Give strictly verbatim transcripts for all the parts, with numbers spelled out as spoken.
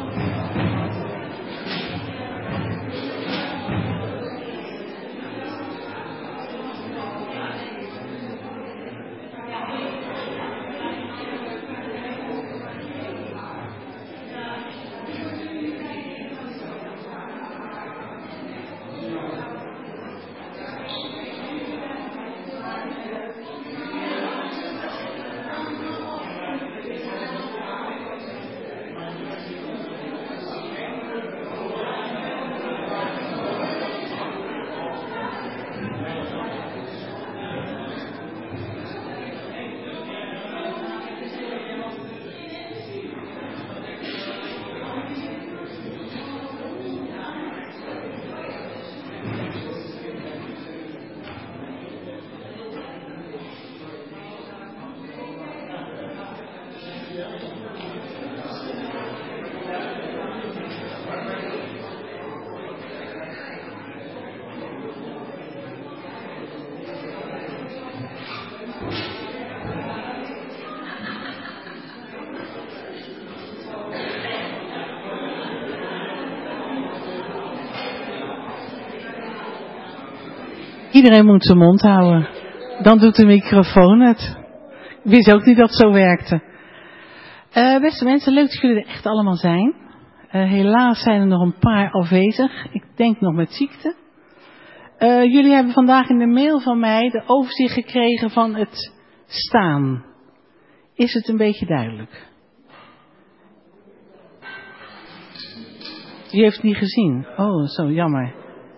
Iedereen moet zijn mond houden. Dan doet de microfoon het. Ik wist ook niet dat het zo werkte. Uh, beste mensen, leuk dat jullie er echt allemaal zijn. Uh, helaas zijn er nog een paar afwezig. Ik denk nog met ziekte. Uh, jullie hebben vandaag in de mail van mij de overzicht gekregen van het staan. Is het een beetje duidelijk? U heeft het niet gezien. Oh, zo jammer.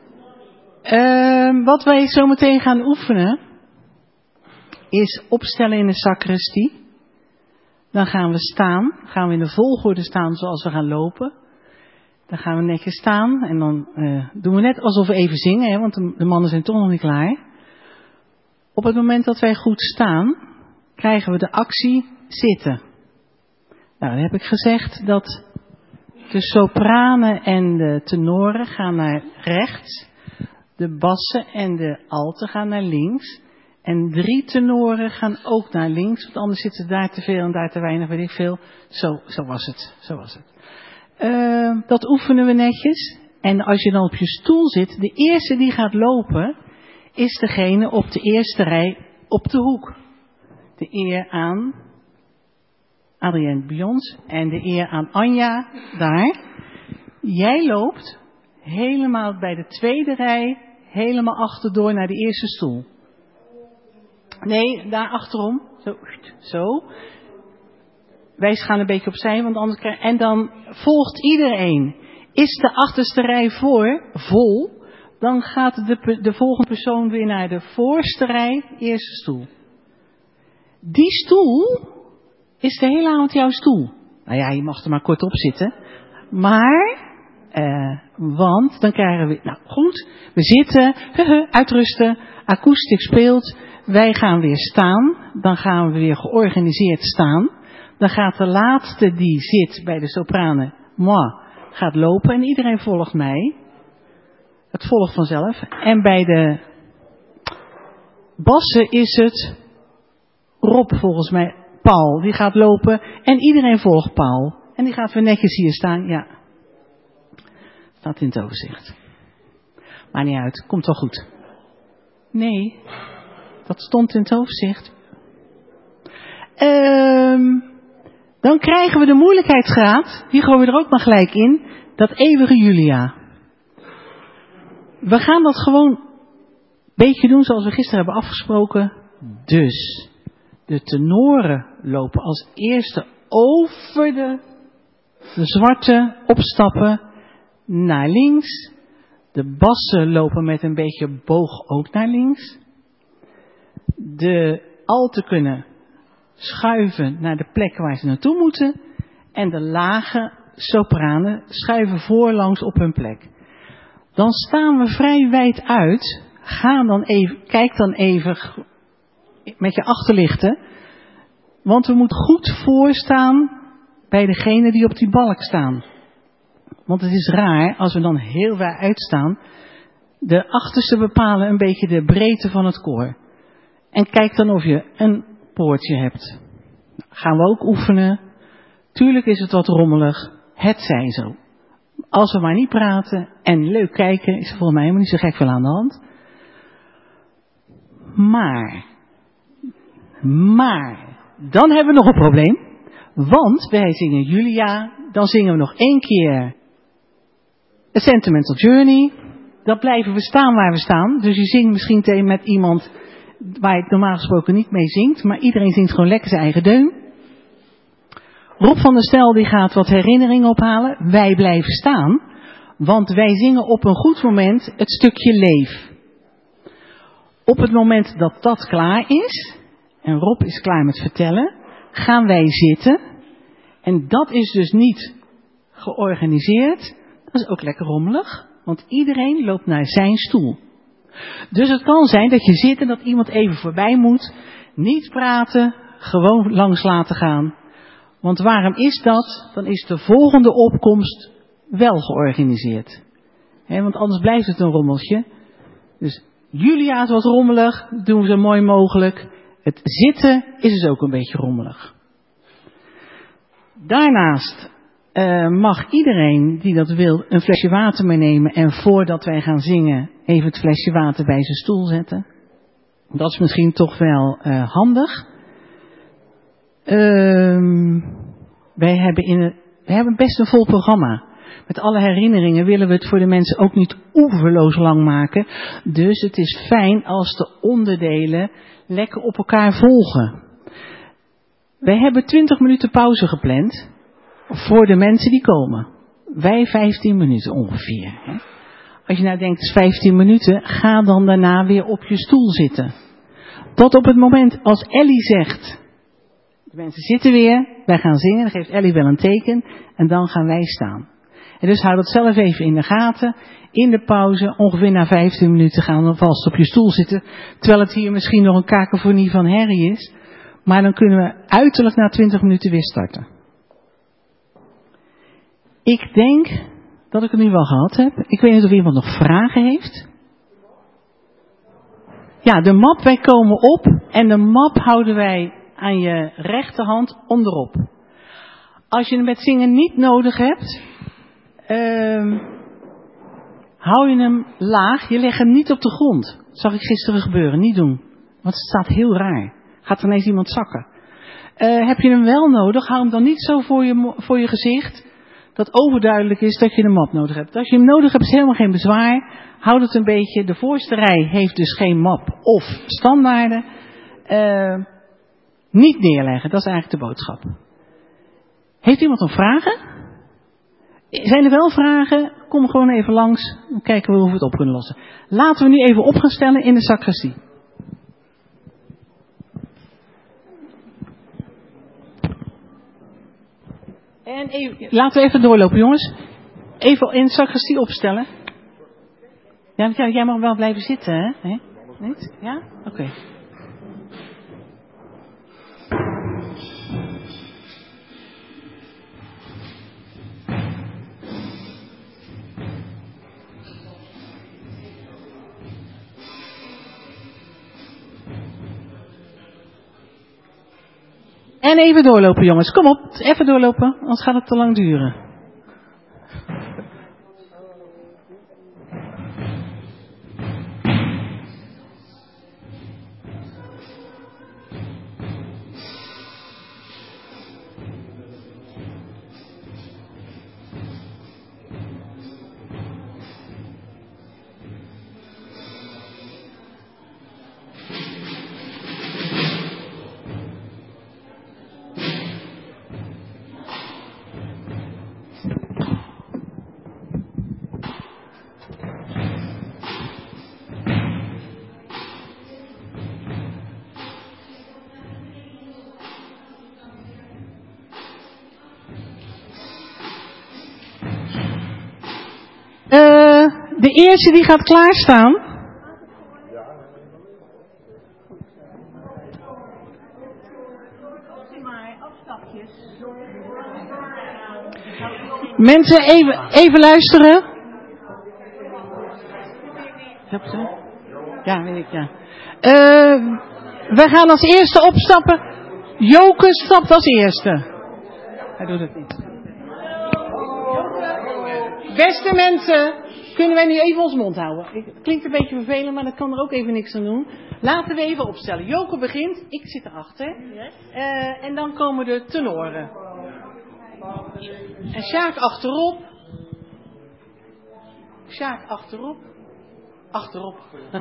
Uh, wat wij zo meteen gaan oefenen is opstellen in de sacristie. Dan gaan we staan. Gaan we in de volgorde staan zoals we gaan lopen. Dan gaan we netjes staan en dan uh, doen we net alsof we even zingen, hè, want de, de mannen zijn toch nog niet klaar. Op het moment dat wij goed staan, krijgen we de actie zitten. Nou, dan heb ik gezegd dat de sopranen en de tenoren gaan naar rechts. De bassen en de alten gaan naar links. En drie tenoren gaan ook naar links, want anders zitten daar te veel en daar te weinig, weet ik veel. Zo, zo was het. Zo was het. Uh, dat oefenen we netjes. En als je dan op je stoel zit, de eerste die gaat lopen, is degene op de eerste rij op de hoek. De eer aan Adrienne Bions en de eer aan Anja daar. Jij loopt helemaal bij de tweede rij, helemaal achterdoor naar de eerste stoel. Nee, daar achterom. Zo. zo. Wij gaan een beetje opzij, want anders krijg... En dan volgt iedereen. Is de achterste rij voor vol, dan gaat de, de volgende persoon weer naar de voorste rij, eerste stoel. Die stoel is de hele avond jouw stoel. Nou ja, je mag er maar kort op zitten. Maar... Uh, want dan krijgen we, nou goed, we zitten, uh, uitrusten, akoestiek speelt, wij gaan weer staan, dan gaan we weer georganiseerd staan, dan gaat de laatste die zit bij de sopranen, moi, gaat lopen en iedereen volgt mij, het volgt vanzelf, en bij de bassen is het Rob volgens mij, Paul, die gaat lopen en iedereen volgt Paul, en die gaat weer netjes hier staan, ja. Staat in het overzicht. Maakt niet uit, komt wel goed. Nee, dat stond in het overzicht. Um, dan krijgen we de moeilijkheidsgraad, die gooien we er ook maar gelijk in, dat eeuwige Julia. We gaan dat gewoon een beetje doen zoals we gisteren hebben afgesproken. Dus, de tenoren lopen als eerste over de, de zwarte opstappen naar links. De bassen lopen met een beetje boog ook naar links. De alten kunnen schuiven naar de plek waar ze naartoe moeten. En de lage sopranen schuiven voorlangs op hun plek. Dan staan we vrij wijd uit. Ga dan even, kijk dan even met je achterlichten. Want we moeten goed voorstaan bij degene die op die balk staan. Want het is raar als we dan heel ver uitstaan. De achterste bepalen een beetje de breedte van het koor. En kijk dan of je een poortje hebt. Gaan we ook oefenen. Tuurlijk is het wat rommelig. het zij zo. Als we maar niet praten en leuk kijken, is er volgens mij helemaal niet zo gek veel aan de hand. Maar, maar, dan hebben we nog een probleem. Want wij zingen Julia, dan zingen we nog één keer A Sentimental Journey. Dan blijven we staan waar we staan. Dus je zingt misschien tegen met iemand waar je het normaal gesproken niet mee zingt. Maar iedereen zingt gewoon lekker zijn eigen deun. Rob van der Stel die gaat wat herinneringen ophalen. Wij blijven staan. Want wij zingen op een goed moment het stukje Leef. Op het moment dat dat klaar is. En Rob is klaar met vertellen. Gaan wij zitten. En dat is dus niet georganiseerd. Dat is ook lekker rommelig. Want iedereen loopt naar zijn stoel. Dus het kan zijn dat je zit en dat iemand even voorbij moet. Niet praten. Gewoon langs laten gaan. Want waarom is dat? Dan is de volgende opkomst wel georganiseerd. He, want anders blijft het een rommeltje. Dus Julia is wat rommelig. Doen we zo mooi mogelijk. Het zitten is dus ook een beetje rommelig. Daarnaast uh, mag iedereen die dat wil een flesje water meenemen. En voordat wij gaan zingen even het flesje water bij zijn stoel zetten. Dat is misschien toch wel uh, handig. Uh, wij hebben in een, we hebben best een vol programma. Met alle herinneringen willen we het voor de mensen ook niet oeverloos lang maken. Dus het is fijn als de onderdelen lekker op elkaar volgen. Wij hebben twintig minuten pauze gepland voor de mensen die komen. Wij vijftien minuten ongeveer. Hè? Als je nou denkt, het is vijftien minuten, ga dan daarna weer op je stoel zitten. Tot op het moment als Ellie zegt, de mensen zitten weer, wij gaan zingen, dan geeft Ellie wel een teken en dan gaan wij staan. En dus houd het zelf even in de gaten. In de pauze, ongeveer na vijftien minuten, gaan we vast op je stoel zitten. Terwijl het hier misschien nog een kakofonie van herrie is. Maar dan kunnen we uiterlijk na twintig minuten weer starten. Ik denk dat ik het nu wel gehad heb. Ik weet niet of iemand nog vragen heeft. Ja, de map, wij komen op. En de map houden wij aan je rechterhand onderop. Als je hem met zingen niet nodig hebt, uh, hou je hem laag. Je legt hem niet op de grond. Dat zag ik gisteren gebeuren. Niet doen. Want het staat heel raar. Gaat er ineens iemand zakken. Uh, heb je hem wel nodig, hou hem dan niet zo voor je, voor je gezicht. Dat overduidelijk is dat je de map nodig hebt. Als je hem nodig hebt, is helemaal geen bezwaar. Houd het een beetje. De voorste rij heeft dus geen map of standaarden. Uh, niet neerleggen, dat is eigenlijk de boodschap. Heeft iemand nog vragen? Zijn er wel vragen? Kom gewoon even langs. Dan kijken we hoe we het op kunnen lossen. Laten we nu even op gaan stellen in de sacristie. En even, laten we even doorlopen, jongens. Even in de sacristie opstellen. Ja, jij mag wel blijven zitten, hè? Nee? Niet? Ja? Oké. Okay. En even doorlopen, jongens. Kom op, even doorlopen, anders gaat het te lang duren. De eerste die gaat klaarstaan. Mensen, even, even luisteren. Ja, weet ik, ja. Uh, we gaan als eerste opstappen. Joke stapt als eerste. Hij doet het niet. Beste mensen, kunnen wij nu even ons mond houden? Het klinkt een beetje vervelend, maar dat kan er ook even niks aan doen. Laten we even opstellen. Joke begint, ik zit erachter. Uh, en dan komen de tenoren. En Sjaak achterop. Sjaak achterop. Achterop.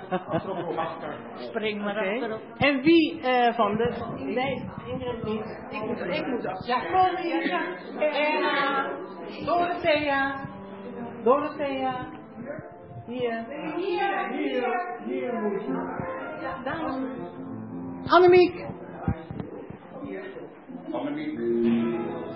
Spring maar okay. achterop. En wie uh, van de... Nee, Ingrid niet. Ik moet, ik moet achter. Ja, kom hier. Ja. Emma. Dorothea. Dorothea. Hier. Hier. Hier. Hier moet je. Ja, dames. Annemiek. Annemiek.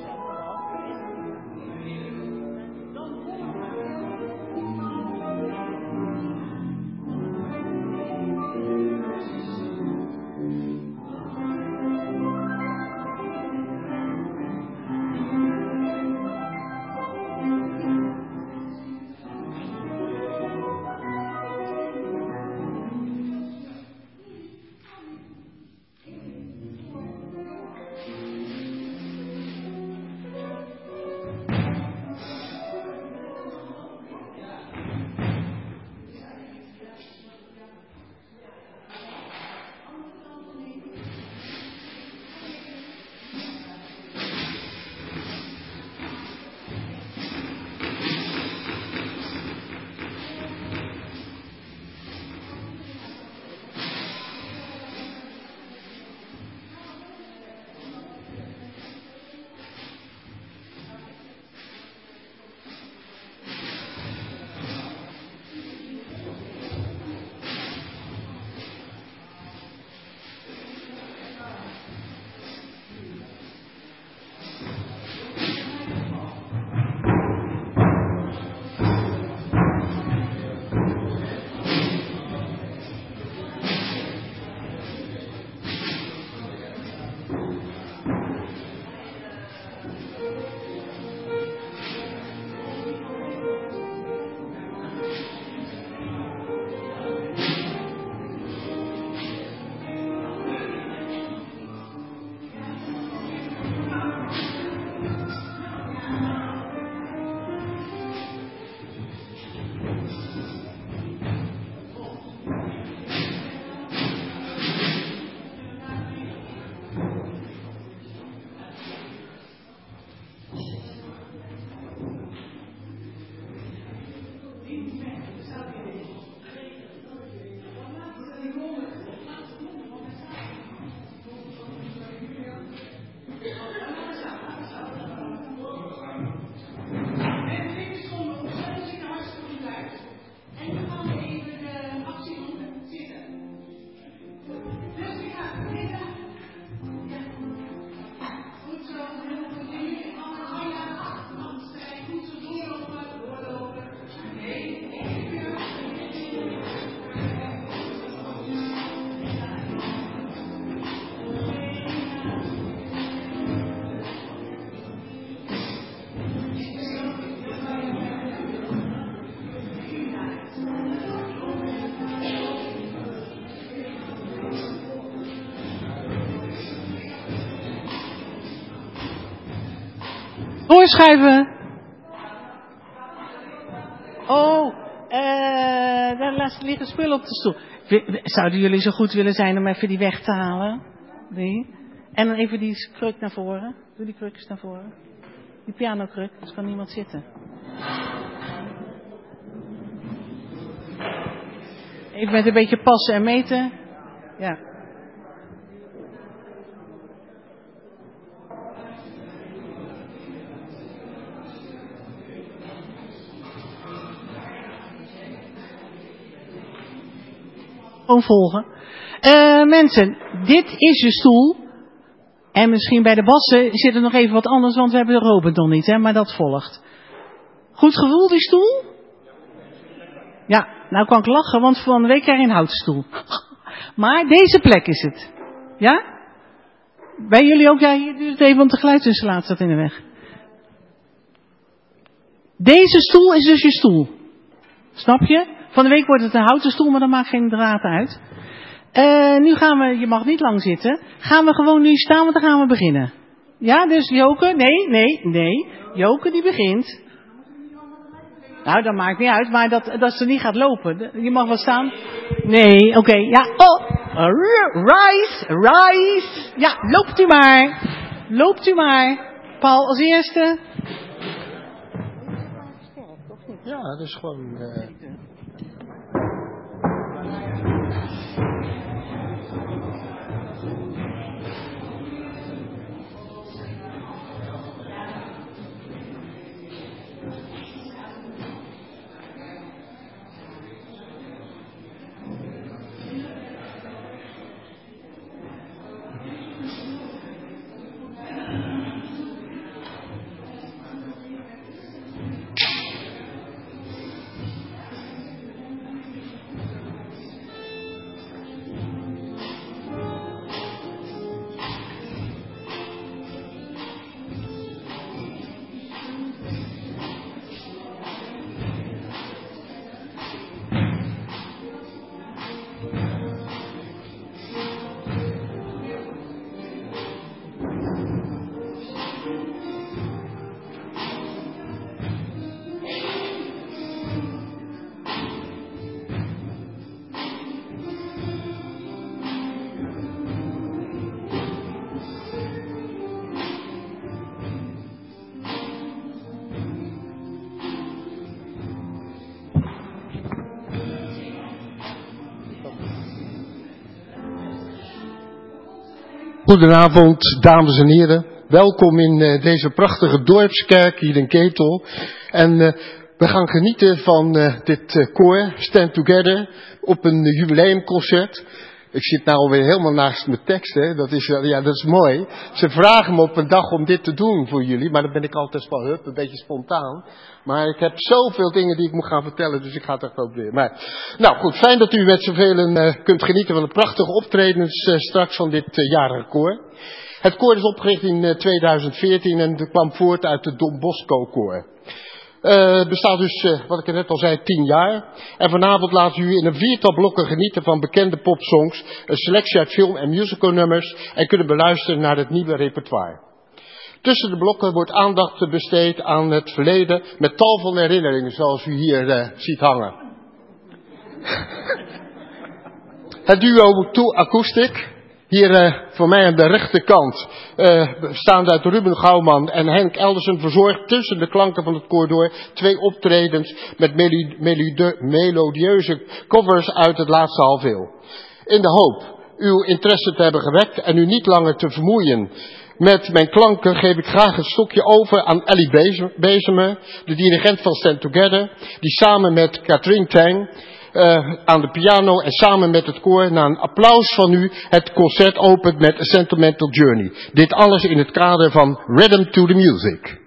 Doorschuiven. Oh, uh, daar liggen spullen op de stoel. Zouden jullie zo goed willen zijn om even die weg te halen? Die. En dan even die kruk naar voren. Doe die kruk eens naar voren. Die pianokruk, dus kan niemand zitten. Even met een beetje passen en meten. Ja. Gewoon volgen. Uh, mensen, dit is je stoel. En misschien bij de bassen zit er nog even wat anders, want we hebben de Robert nog niet, hè, maar dat volgt. Goed gevoel, die stoel? Ja, nou kan ik lachen, want van de week krijg je een houten stoel. Maar deze plek is het. Ja? Bij jullie ook? Ja, hier duurt het even, want de geluidsinstallatie staat in de weg. Deze stoel is dus je stoel. Snap je? Van de week wordt het een houten stoel, maar dat maakt geen draad uit. Uh, nu gaan we, je mag niet lang zitten. Gaan we gewoon nu staan, want dan gaan we beginnen. Ja, dus Joke, nee, nee, nee. Joke die begint. Nou, dat maakt niet uit, maar dat, dat ze niet gaat lopen. Je mag wel staan. Nee, oké, okay, ja, oh. Rise, rise. Ja, loopt u maar. Loopt u maar. Paul als eerste. Ja, dat is gewoon... Uh... Goedenavond, dames en heren. Welkom in uh, deze prachtige dorpskerk hier in Ketel. En uh, we gaan genieten van uh, dit uh, koor, Stand Together, op een uh, jubileumconcert. Ik zit nou alweer helemaal naast mijn tekst, hè. Dat is, uh, ja, dat is mooi. Ze vragen me op een dag om dit te doen voor jullie, maar dan ben ik altijd van hup, een beetje spontaan. Maar ik heb zoveel dingen die ik moet gaan vertellen, dus ik ga het echt proberen. Maar, nou goed, fijn dat u met zoveel uh, kunt genieten van de prachtige optredens uh, straks van dit uh, jarige koor. Het koor is opgericht in uh, tweeduizend veertien en het kwam voort uit de Don Bosco koor. Het uh, bestaat dus, uh, wat ik net al zei, tien jaar. En vanavond laten we u in een viertal blokken genieten van bekende popsongs, een selectie uit film- en musicalnummers en kunnen beluisteren naar het nieuwe repertoire. Tussen de blokken wordt aandacht besteed aan het verleden met tal van herinneringen, zoals u hier uh, ziet hangen. Het duo Two Acoustic, hier uh, voor mij aan de rechterkant, uh, bestaande uit Ruben Gouwman en Henk Eldersen, verzorgt tussen de klanken van het koor door twee optredens met meli- melode- melodieuze covers uit het laatste half eeuw. In de hoop uw interesse te hebben gewekt en u niet langer te vermoeien met mijn klanken, geef ik graag het stokje over aan Ellie Bezemer, de dirigent van Stand Together, die samen met Catherine Tang uh, aan de piano en samen met het koor, na een applaus van u, het concert opent met A Sentimental Journey. Dit alles in het kader van Rhythm to the Music.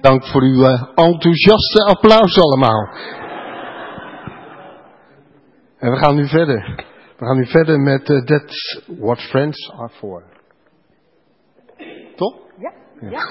Dank voor uw uh, enthousiaste applaus allemaal. En we gaan nu verder. We gaan nu verder met uh, That's What Friends Are For. Toch? Ja. Ja. Ja.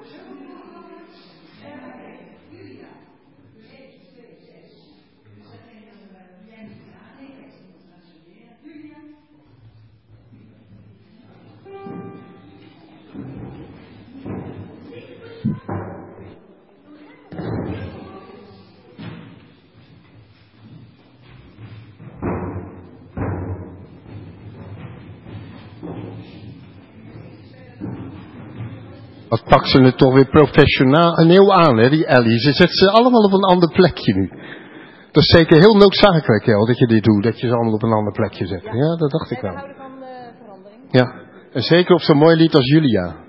Wat pakt ze het toch weer professioneel aan, hè, die Ellie. Ze zet ze allemaal op een ander plekje nu. Dat is zeker heel noodzakelijk, El, dat je dit doet. Dat je ze allemaal op een ander plekje zet. Ja, ja dat dacht ik wel. We houden van uh, verandering. Ja, en zeker op zo'n mooi lied als Julia.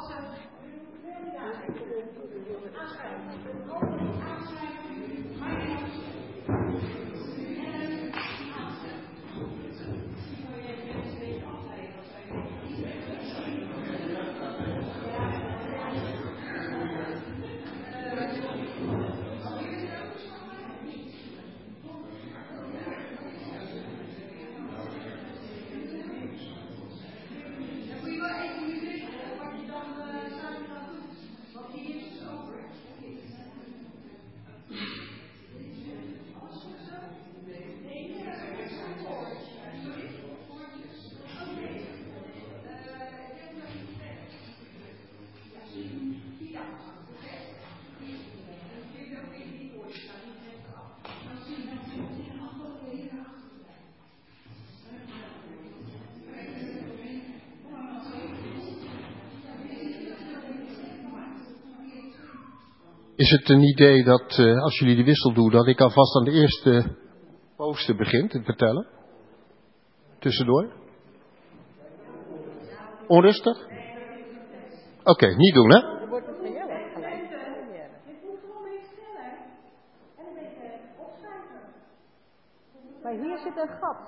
Is het een idee dat, uh, als jullie de wissel doen, dat ik alvast aan de eerste poster begin te vertellen? Tussendoor? Onrustig? Oké, okay, niet doen, hè? Dan wordt het gezellig gelijk. Het moet gewoon een beetje sneller. En een beetje opschrijven. Maar hier zit een gat.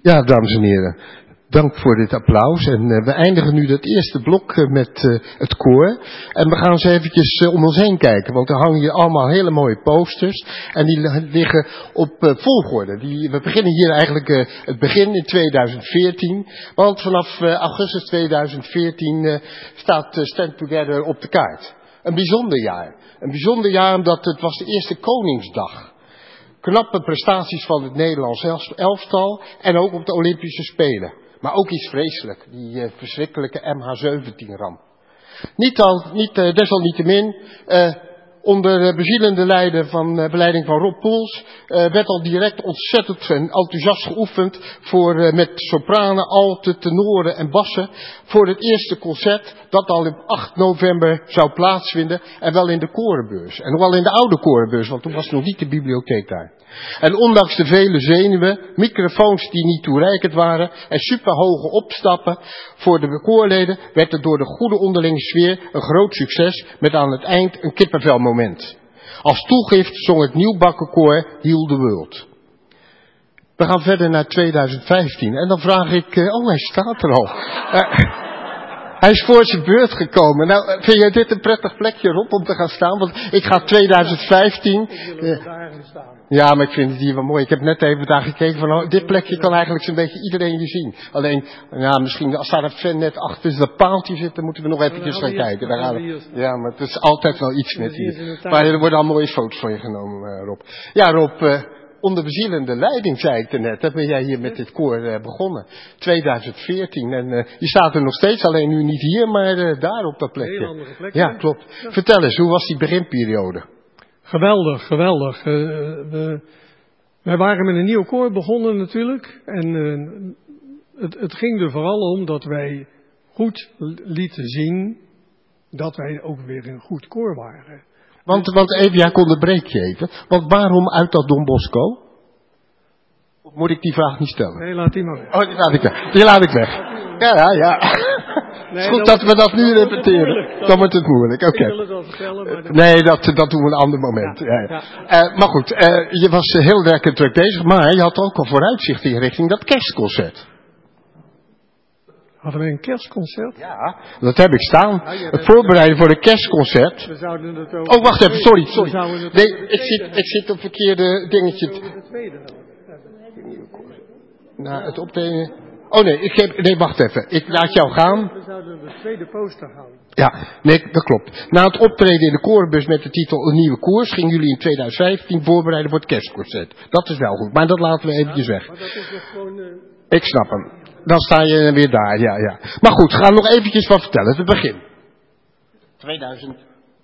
Ja, dames en heren, dank voor dit applaus. En uh, we eindigen nu dat eerste blok uh, met uh, het koor. En we gaan eens eventjes uh, om ons heen kijken, want er hangen hier allemaal hele mooie posters. En die liggen op uh, volgorde. Die, we beginnen hier eigenlijk uh, het begin in tweeduizend veertien. Want vanaf uh, augustus tweeduizend veertien uh, staat uh, Stand Together op de kaart. Een bijzonder jaar. Een bijzonder jaar omdat het was de eerste Koningsdag. Knappe prestaties van het Nederlands elftal en ook op de Olympische Spelen. Maar ook iets vreselijk, die uh, verschrikkelijke M H zeventien ramp. Niet, al, niet uh, desalniettemin, uh, onder uh, bezielende leiding van, uh, beleiding van Rob Poels, uh, werd al direct ontzettend enthousiast geoefend voor, uh, met sopranen, alten, tenoren en bassen voor het eerste concert dat al op acht november zou plaatsvinden en wel in de korenbeurs. En nog wel in de oude korenbeurs, want toen was nog niet de bibliotheek daar. En ondanks de vele zenuwen, microfoons die niet toereikend waren en superhoge opstappen voor de koorleden, werd het door de goede onderlinge sfeer een groot succes met aan het eind een kippenvelmoment. Als toegift zong het nieuwbakken koor Heal the World. We gaan verder naar tweeduizend vijftien en dan vraag ik, oh hij staat er al. Uh, Hij is voor zijn beurt gekomen. Nou, vind jij dit een prettig plekje, Rob, om te gaan staan? Want ik ga tweeduizend vijftien... Uh, ja, maar ik vind het hier wel mooi. Ik heb net even daar gekeken van, oh, dit plekje kan eigenlijk zo'n beetje iedereen hier zien. Alleen, ja, misschien als daar een fan net achter dat paaltje zit, dan moeten we nog eventjes gaan kijken. Daar gaan we, ja, maar het is altijd wel iets met hier. Maar er worden al mooie foto's van je genomen, uh, Rob. Ja, Rob... Uh, Onder bezielende leiding, zei ik er net, hè, ben jij hier met dit koor uh, begonnen. tweeduizend veertien. En uh, je staat er nog steeds, alleen nu niet hier, maar uh, daar op dat plekje. Heel andere plekje. Ja, klopt. Ja. Vertel eens, hoe was die beginperiode? Geweldig, geweldig. Uh, we, wij waren met een nieuw koor begonnen natuurlijk. En uh, het, het ging er vooral om dat wij goed lieten zien dat wij ook weer een goed koor waren. Want, want even, ja, ik onderbreek je even. Want waarom uit dat Don Bosco? Of moet ik die vraag niet stellen? Nee, laat die maar weg. Oh, die laat ik weg. Die laat ik weg. Ja, ja, ja. Het is goed dat we dat nu repeteren. Dan wordt het moeilijk. Oké. Okay. Ik wil het wel vertellen, maar... Nee, dat, dat doen we een ander moment. Ja, ja. Ja. Uh, maar goed, uh, je was heel lekker druk bezig, maar je had ook al vooruitzicht in richting dat kerstconcert. Hadden we een kerstconcert? Ja, dat heb ik staan. Ja, het voorbereiden voor een kerstconcert. We zouden het ook... Oh, wacht even, sorry, sorry. Het nee, ik zit, ik zit op verkeerde dingetje. De tweede Nou, het optreden... Oh nee, ik heb... nee, wacht even. Ik laat jou gaan. We zouden de tweede poster houden. Ja, nee, dat klopt. Na het optreden in de korenbus met de titel Een Nieuwe Koers gingen jullie in tweeduizend vijftien voorbereiden voor het kerstconcert. Dat is wel goed, maar dat laten we eventjes weg. Maar dat is nog gewoon... Uh... Ik snap hem. Dan sta je weer daar, ja, ja. Maar goed, ga nog eventjes wat vertellen. Het begin. tweeduizend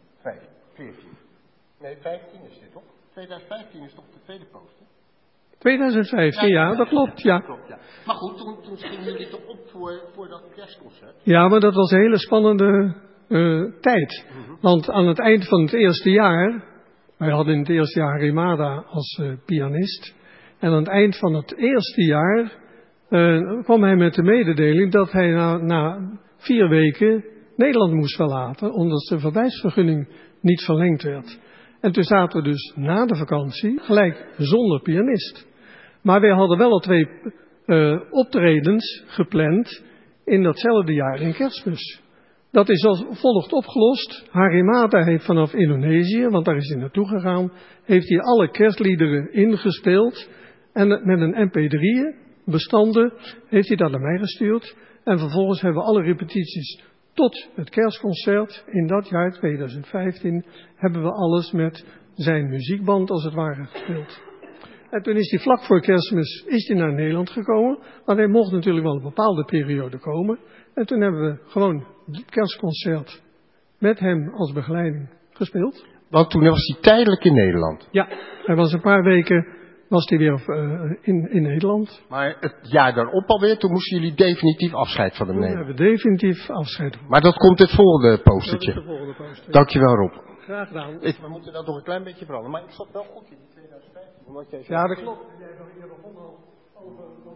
veertien. Nee, vijftien is dit, toch? tweeduizend vijftien is toch de tweede poster? tweeduizend vijftien, ja, ja, dat klopt, ja. Dat klopt, ja. Maar goed, toen, toen gingen jullie toch op voor, voor dat kerstconcert? Ja, maar dat was een hele spannende uh, tijd. Mm-hmm. Want aan het eind van het eerste jaar... Wij hadden in het eerste jaar Rimada als uh, pianist. En aan het eind van het eerste jaar... Uh, kwam hij met de mededeling dat hij na, na vier weken Nederland moest verlaten, omdat de verblijfsvergunning niet verlengd werd. En toen zaten we dus na de vakantie gelijk zonder pianist. Maar wij hadden wel al twee uh, optredens gepland in datzelfde jaar in Kerstmis. Dat is als volgt opgelost. Harimata heeft vanaf Indonesië, want daar is hij naartoe gegaan, heeft hij alle kerstliederen ingespeeld en met een M P drieën. Bestanden heeft hij dat naar mij gestuurd. En vervolgens hebben we alle repetities tot het kerstconcert in dat jaar tweeduizend vijftien hebben we alles met zijn muziekband als het ware gespeeld. En toen is hij vlak voor Kerstmis is hij naar Nederland gekomen. Maar hij mocht natuurlijk wel een bepaalde periode komen. En toen hebben we gewoon het kerstconcert met hem als begeleiding gespeeld. Want toen was hij tijdelijk in Nederland. Ja, hij was een paar weken... was hij weer uh, in, in Nederland. Maar het jaar daarop alweer, toen moesten jullie definitief afscheid van hem nemen. Toen hebben we definitief afscheid van. Maar dat komt het volgende postertje. Dat is de volgende poster. Dankjewel, Rob. Graag gedaan. Ik, we moeten dat nog een klein beetje veranderen. Maar ik zat wel goed in tweeduizend vijftien. Omdat jij zo ja, dat klopt. Jij begon al over van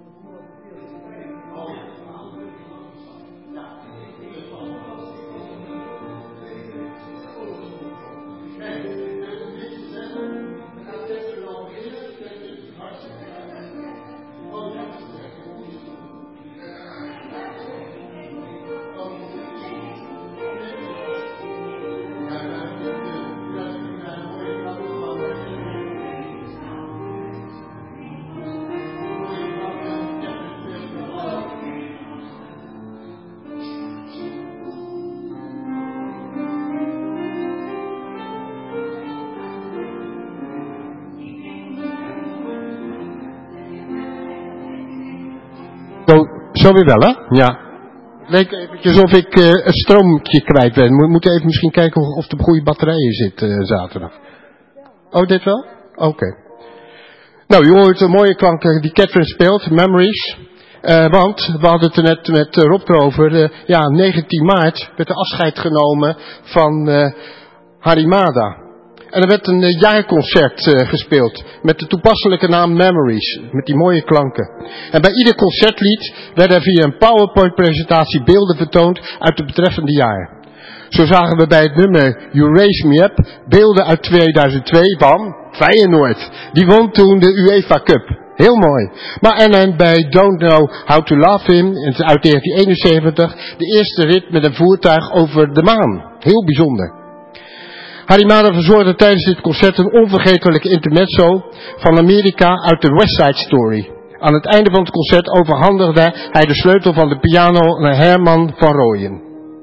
Zo weer wel, hè? Ja. Het leek eventjes of ik uh, een stroompje kwijt ben. We moeten even misschien kijken of, of er goede batterijen zit uh, zaterdag. Oh, dit wel? Oké. Okay. Nou, je hoort een mooie klanken die Catherine speelt, Memories. Uh, want, we hadden het er net met uh, Rob erover, uh, ja, negentien maart werd er afscheid genomen van uh, Harimada. En er werd een uh, jaarconcert uh, gespeeld met de toepasselijke naam Memories, met die mooie klanken. En bij ieder concertlied werden er via een PowerPoint-presentatie beelden vertoond uit het betreffende jaar. Zo zagen we bij het nummer You Raise Me Up beelden uit tweeduizend twee van Feyenoord. Die won toen de UEFA Cup. Heel mooi. Maar en, en bij Don't Know How to Love Him, uit negentien eenenzeventig, de eerste rit met een voertuig over de maan. Heel bijzonder. Harimada verzorgde tijdens dit concert een onvergetelijke intermezzo van Amerika uit de West Side Story. Aan het einde van het concert overhandigde hij de sleutel van de piano naar Herman van Rooyen.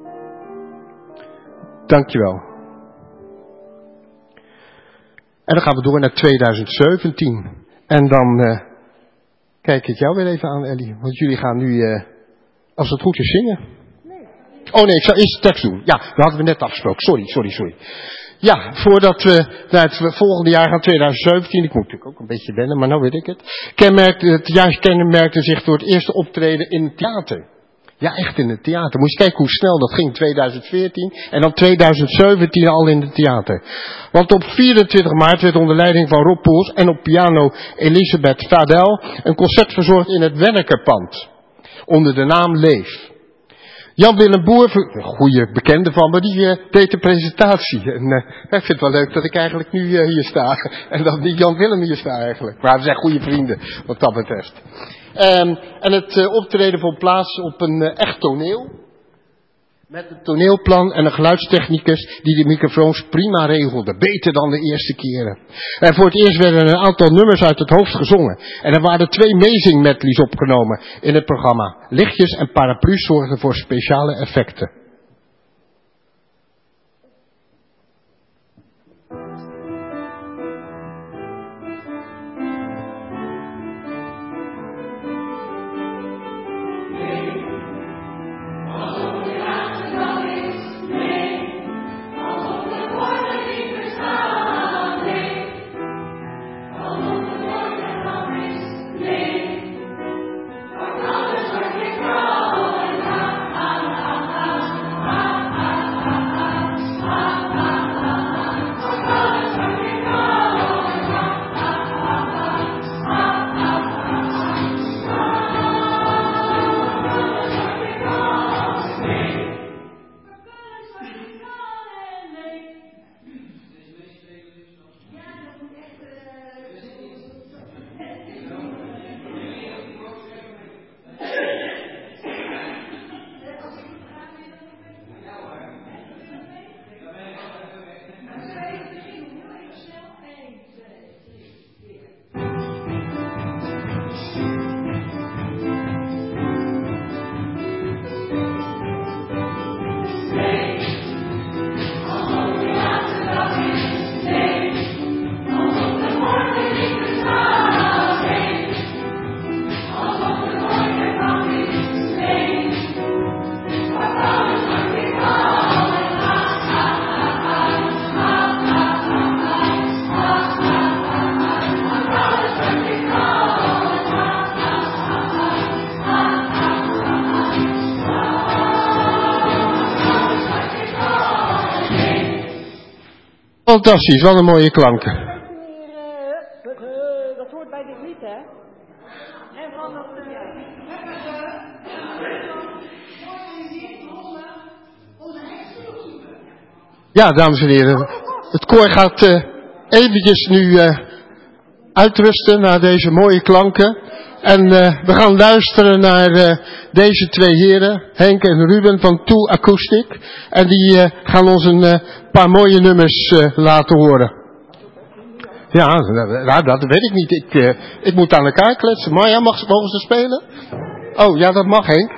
Dankjewel. En dan gaan we door naar tweeduizend zeventien. En dan uh, kijk ik jou weer even aan, Ellie. Want jullie gaan nu, uh, als het goed is, zingen. Nee. Oh nee, ik zal eerst de tekst doen. Ja, dat hadden we net afgesproken. Sorry, sorry, sorry. Ja, voordat we naar het volgende jaar gaan, tweeduizend zeventien, ik moet natuurlijk ook een beetje wennen, maar nou weet ik het. Kenmerkte, het jaar kenmerkte zich door het eerste optreden in het theater. Ja, echt in het theater. Moet je kijken hoe snel dat ging, tweeduizend veertien en dan tweeduizend zeventien al in het theater. Want op vierentwintig maart werd onder leiding van Rob Poels en op piano Elisabeth Vadel een concert verzorgd in het Wennekerpand. Onder de naam Leef. Jan-Willem Boer, een goede bekende van me, die uh, deed de presentatie. En uh, ik vind het wel leuk dat ik eigenlijk nu uh, hier sta. En dat niet Jan-Willem hier sta eigenlijk. Maar we zijn goede vrienden, wat dat betreft. Um, en het uh, optreden vond plaats op een uh, echt toneel. Met een toneelplan en een geluidstechnicus die de microfoons prima regelde. Beter dan de eerste keren. En voor het eerst werden een aantal nummers uit het hoofd gezongen. En er waren twee amazing medleys opgenomen in het programma. Lichtjes en paraplu's zorgden voor speciale effecten. Fantastisch, wat een mooie klanken. Dat hoort bij dit lied, hè? En van dat... Ja, dames en heren. Het koor gaat uh, eventjes nu uh, uitrusten naar deze mooie klanken. En uh, we gaan luisteren naar uh, deze twee heren, Henk en Ruben van Two Acoustic. En die uh, gaan ons een uh, paar mooie nummers uh, laten horen. Ja, nou, dat weet ik niet. Ik, uh, ik moet aan elkaar kletsen. Maar ja, mag, mogen ze spelen? Oh, ja, dat mag, Henk.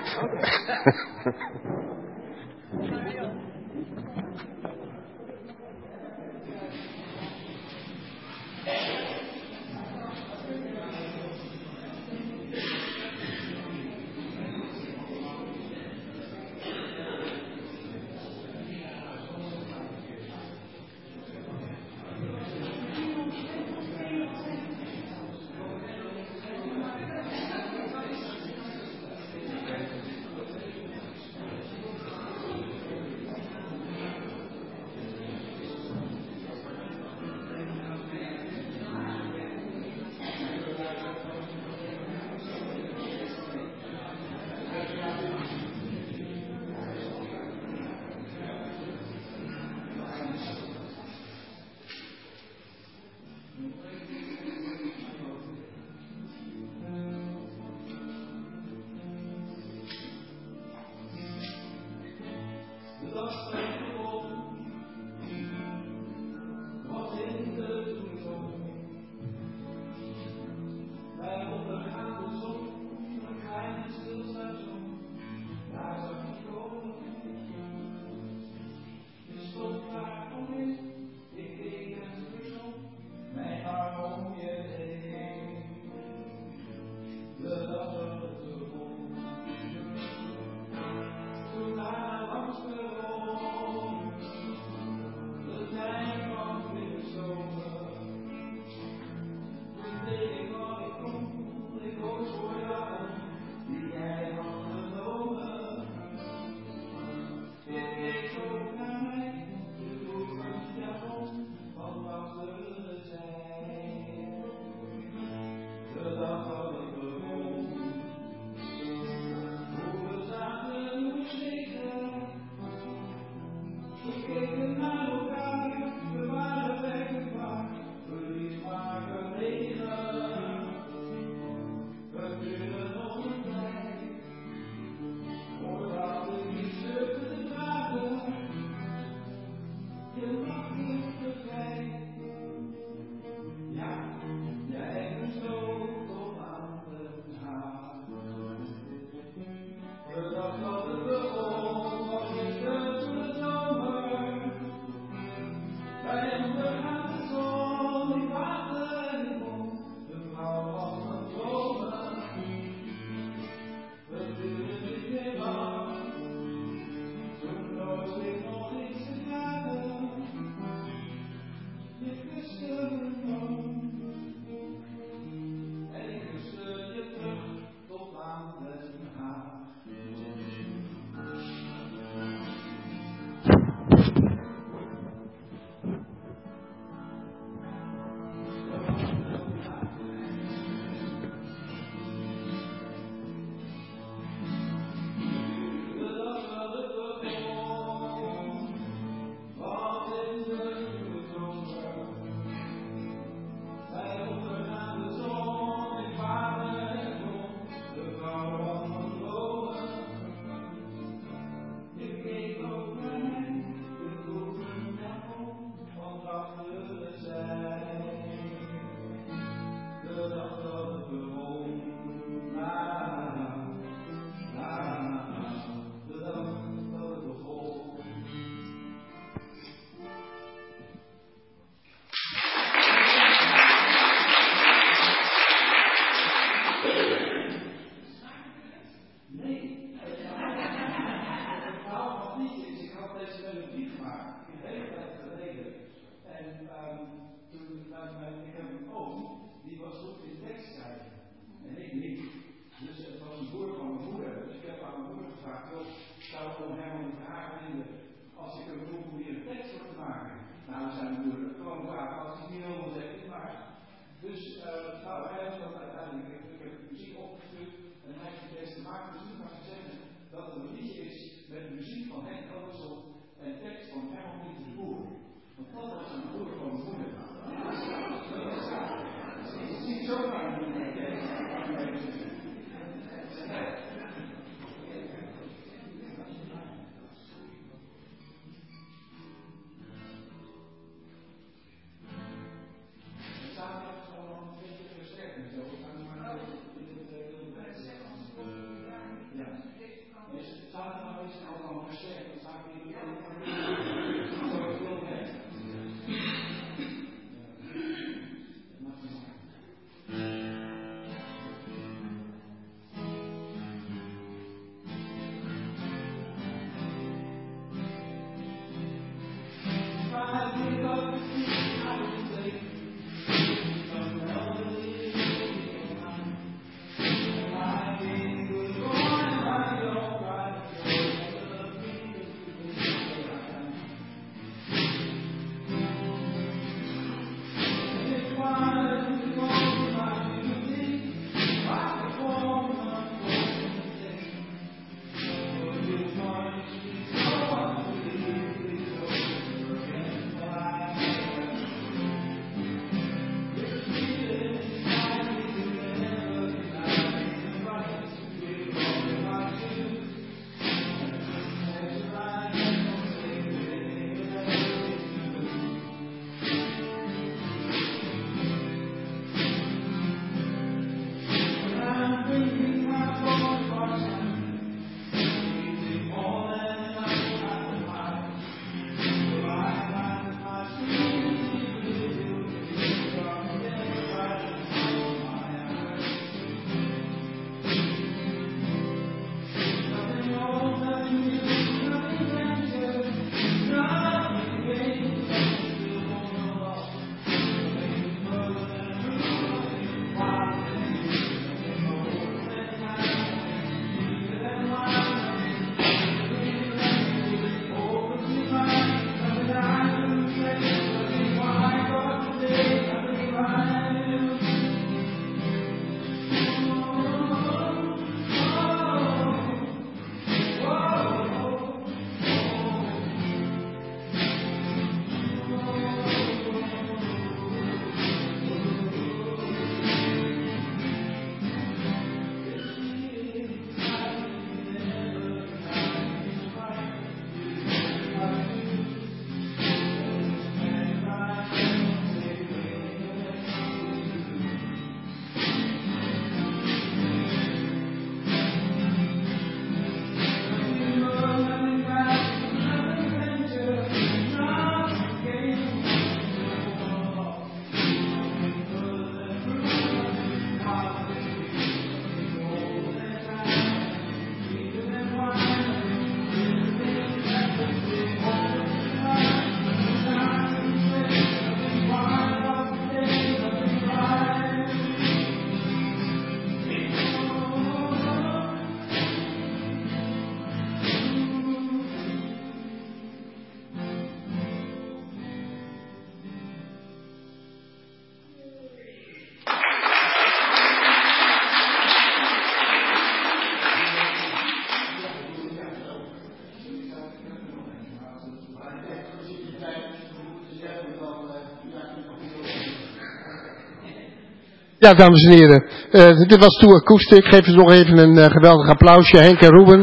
Ja, dames en heren, uh, dit was Toe Acoustic. Geef eens nog even een uh, geweldig applausje, Henk en Ruben.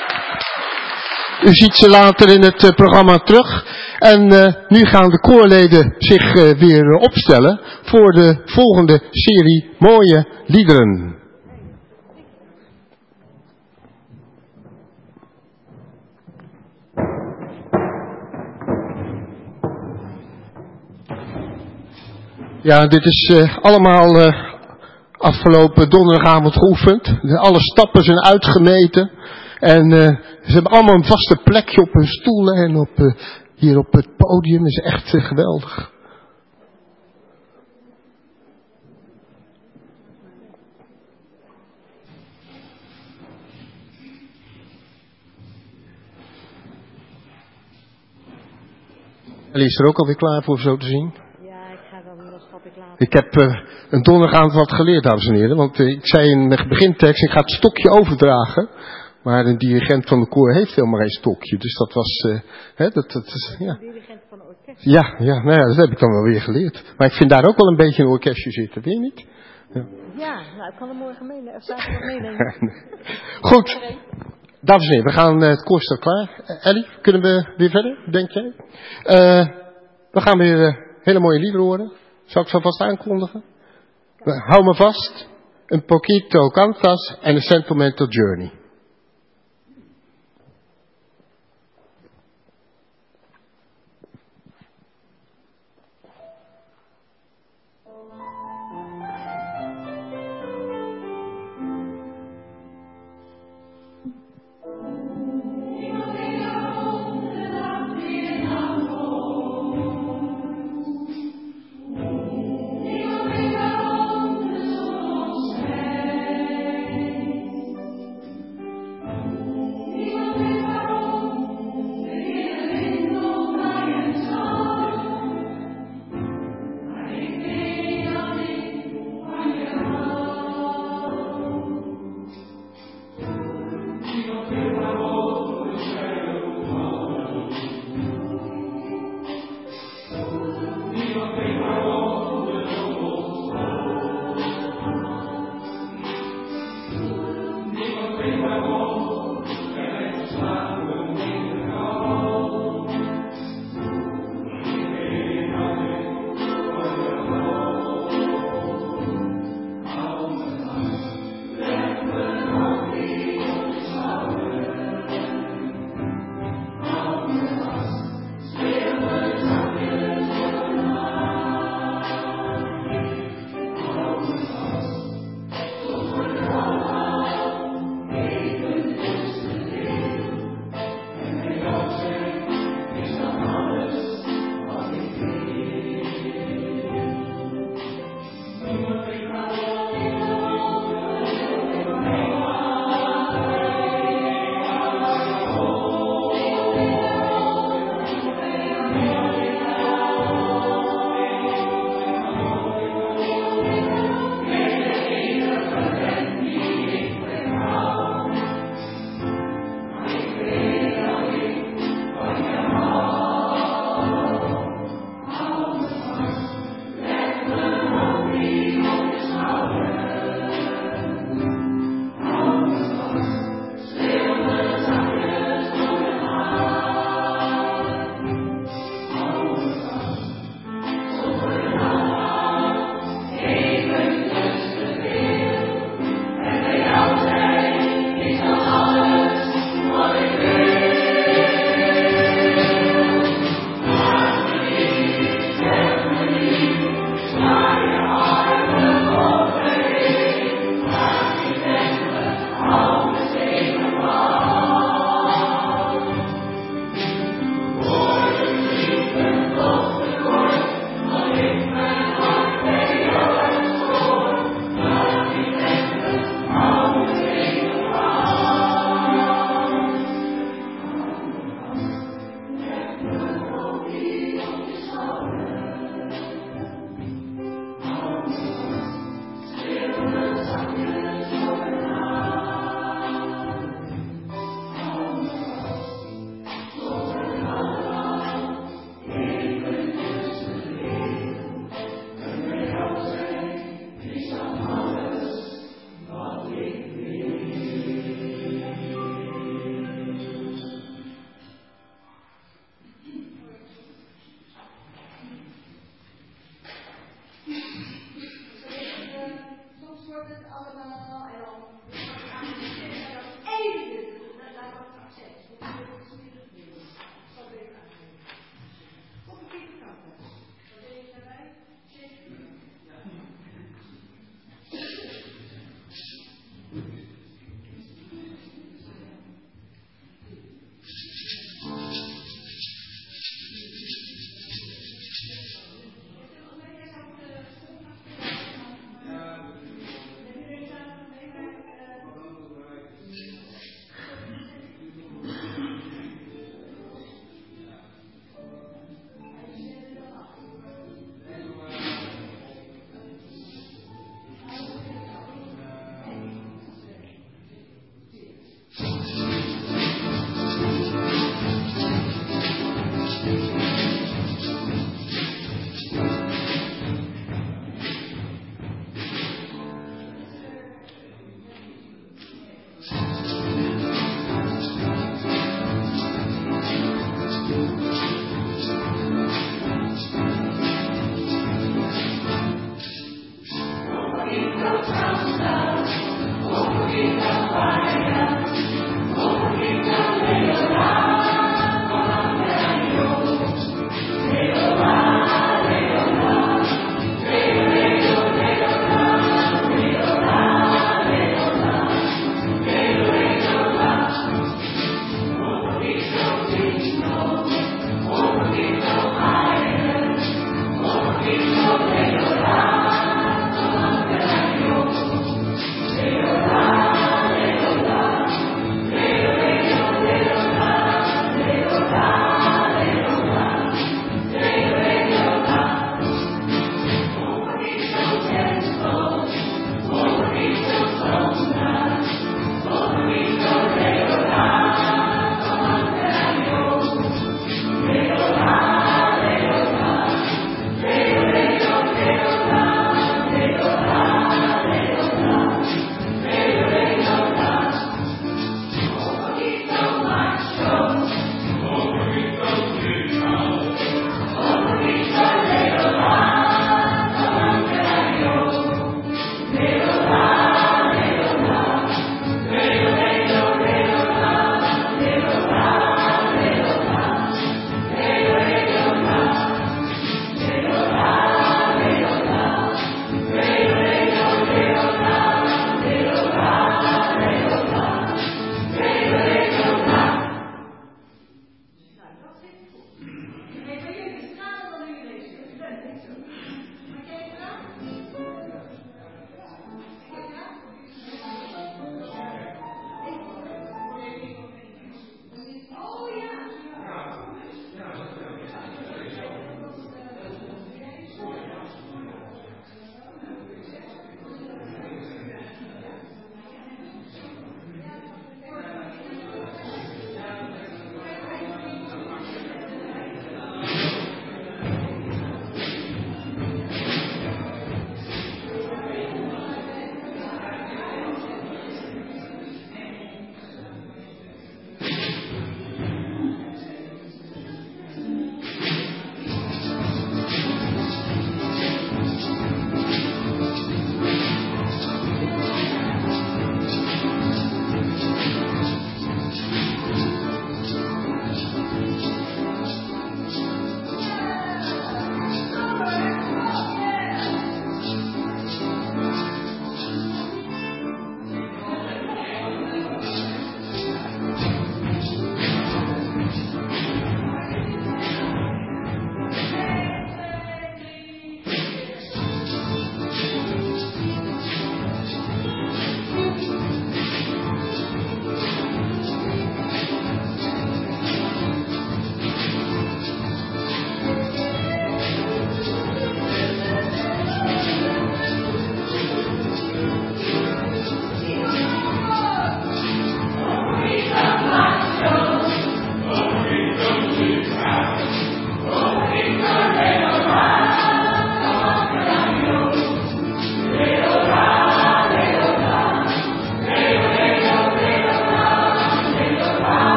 U ziet ze later in het uh, programma terug. En uh, nu gaan de koorleden zich uh, weer uh, opstellen voor de volgende serie mooie liederen. Ja, dit is uh, allemaal uh, afgelopen donderdagavond geoefend. De, alle stappen zijn uitgemeten. En uh, ze hebben allemaal een vaste plekje op hun stoelen en op, uh, hier op het podium. Dat is echt uh, geweldig. Ellie is er ook alweer klaar voor, zo te zien. Ik heb uh, een donderdagavond wat geleerd, dames en heren. Want uh, ik zei in de begintekst, ik ga het stokje overdragen. Maar de dirigent van de koor heeft helemaal geen stokje. Dus dat was... Uh, hè, dat, dat is, ja. De dirigent van het orkest. Ja, ja, nou ja, dat heb ik dan wel weer geleerd. Maar ik vind daar ook wel een beetje een orkestje zitten, weet je niet? Ja, ja nou, ik kan er morgen mee, of zaterdag meenemen. Goed. Dames en heren, we gaan, uh, het koor staat klaar. Uh, Ellie, kunnen we weer verder, denk jij? Uh, we gaan weer uh, hele mooie liederen horen. Zal ik zo vast aankondigen? Hou me vast. Een poquito cantas en een sentimental journey.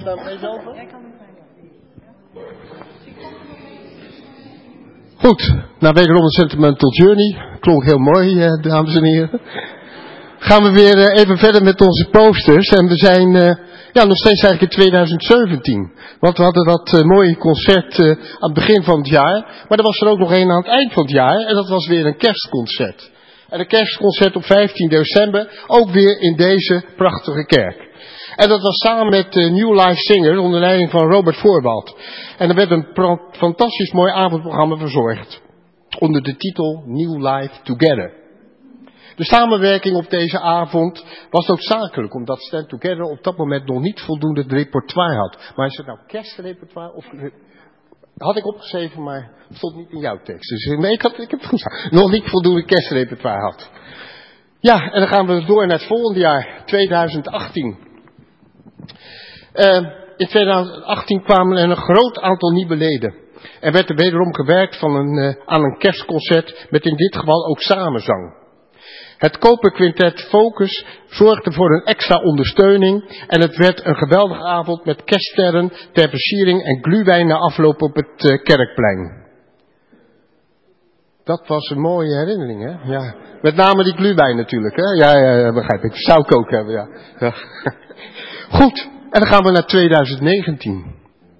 staan we deze over? Goed, nou wederom een Sentimental Journey. Klonk heel mooi, eh, dames en heren. Gaan we weer uh, even verder met onze posters. En we zijn uh, ja, nog steeds eigenlijk in twintig zeventien. Want we hadden dat uh, mooie concert uh, aan het begin van het jaar. Maar er was er ook nog een aan het eind van het jaar. En dat was weer een kerstconcert. En een kerstconcert op vijftien december. Ook weer in deze prachtige kerk. En dat was samen met uh, New Life Singers onder leiding van Robert Voorbald. En er werd een pra- fantastisch mooi avondprogramma verzorgd. Onder de titel New Life Together. De samenwerking op deze avond was noodzakelijk, omdat Stand Together op dat moment nog niet voldoende repertoire had. Maar is het nou kerstrepertoire of... Had ik opgeschreven, maar het stond niet in jouw tekst. Dus nee, ik, had, ik heb het goed gedaan. Nog niet voldoende kerstrepertoire had. Ja, en dan gaan we door naar het volgende jaar, twintig achttien. Uh, in twintig achttien kwamen er een groot aantal nieuwe leden. Er werd er wederom gewerkt van een, uh, aan een kerstconcert met in dit geval ook samenzang. Het Koperquintet Focus zorgde voor een extra ondersteuning en het werd een geweldige avond met kerststerren ter versiering en glühwein na afloop op het uh, kerkplein. Dat was een mooie herinnering, hè? Ja. Met name die glühwein natuurlijk, hè? Ja, ja, ja, begrijp ik. Zou ik ook hebben, ja. Ja. Goed, en dan gaan we naar twintig negentien.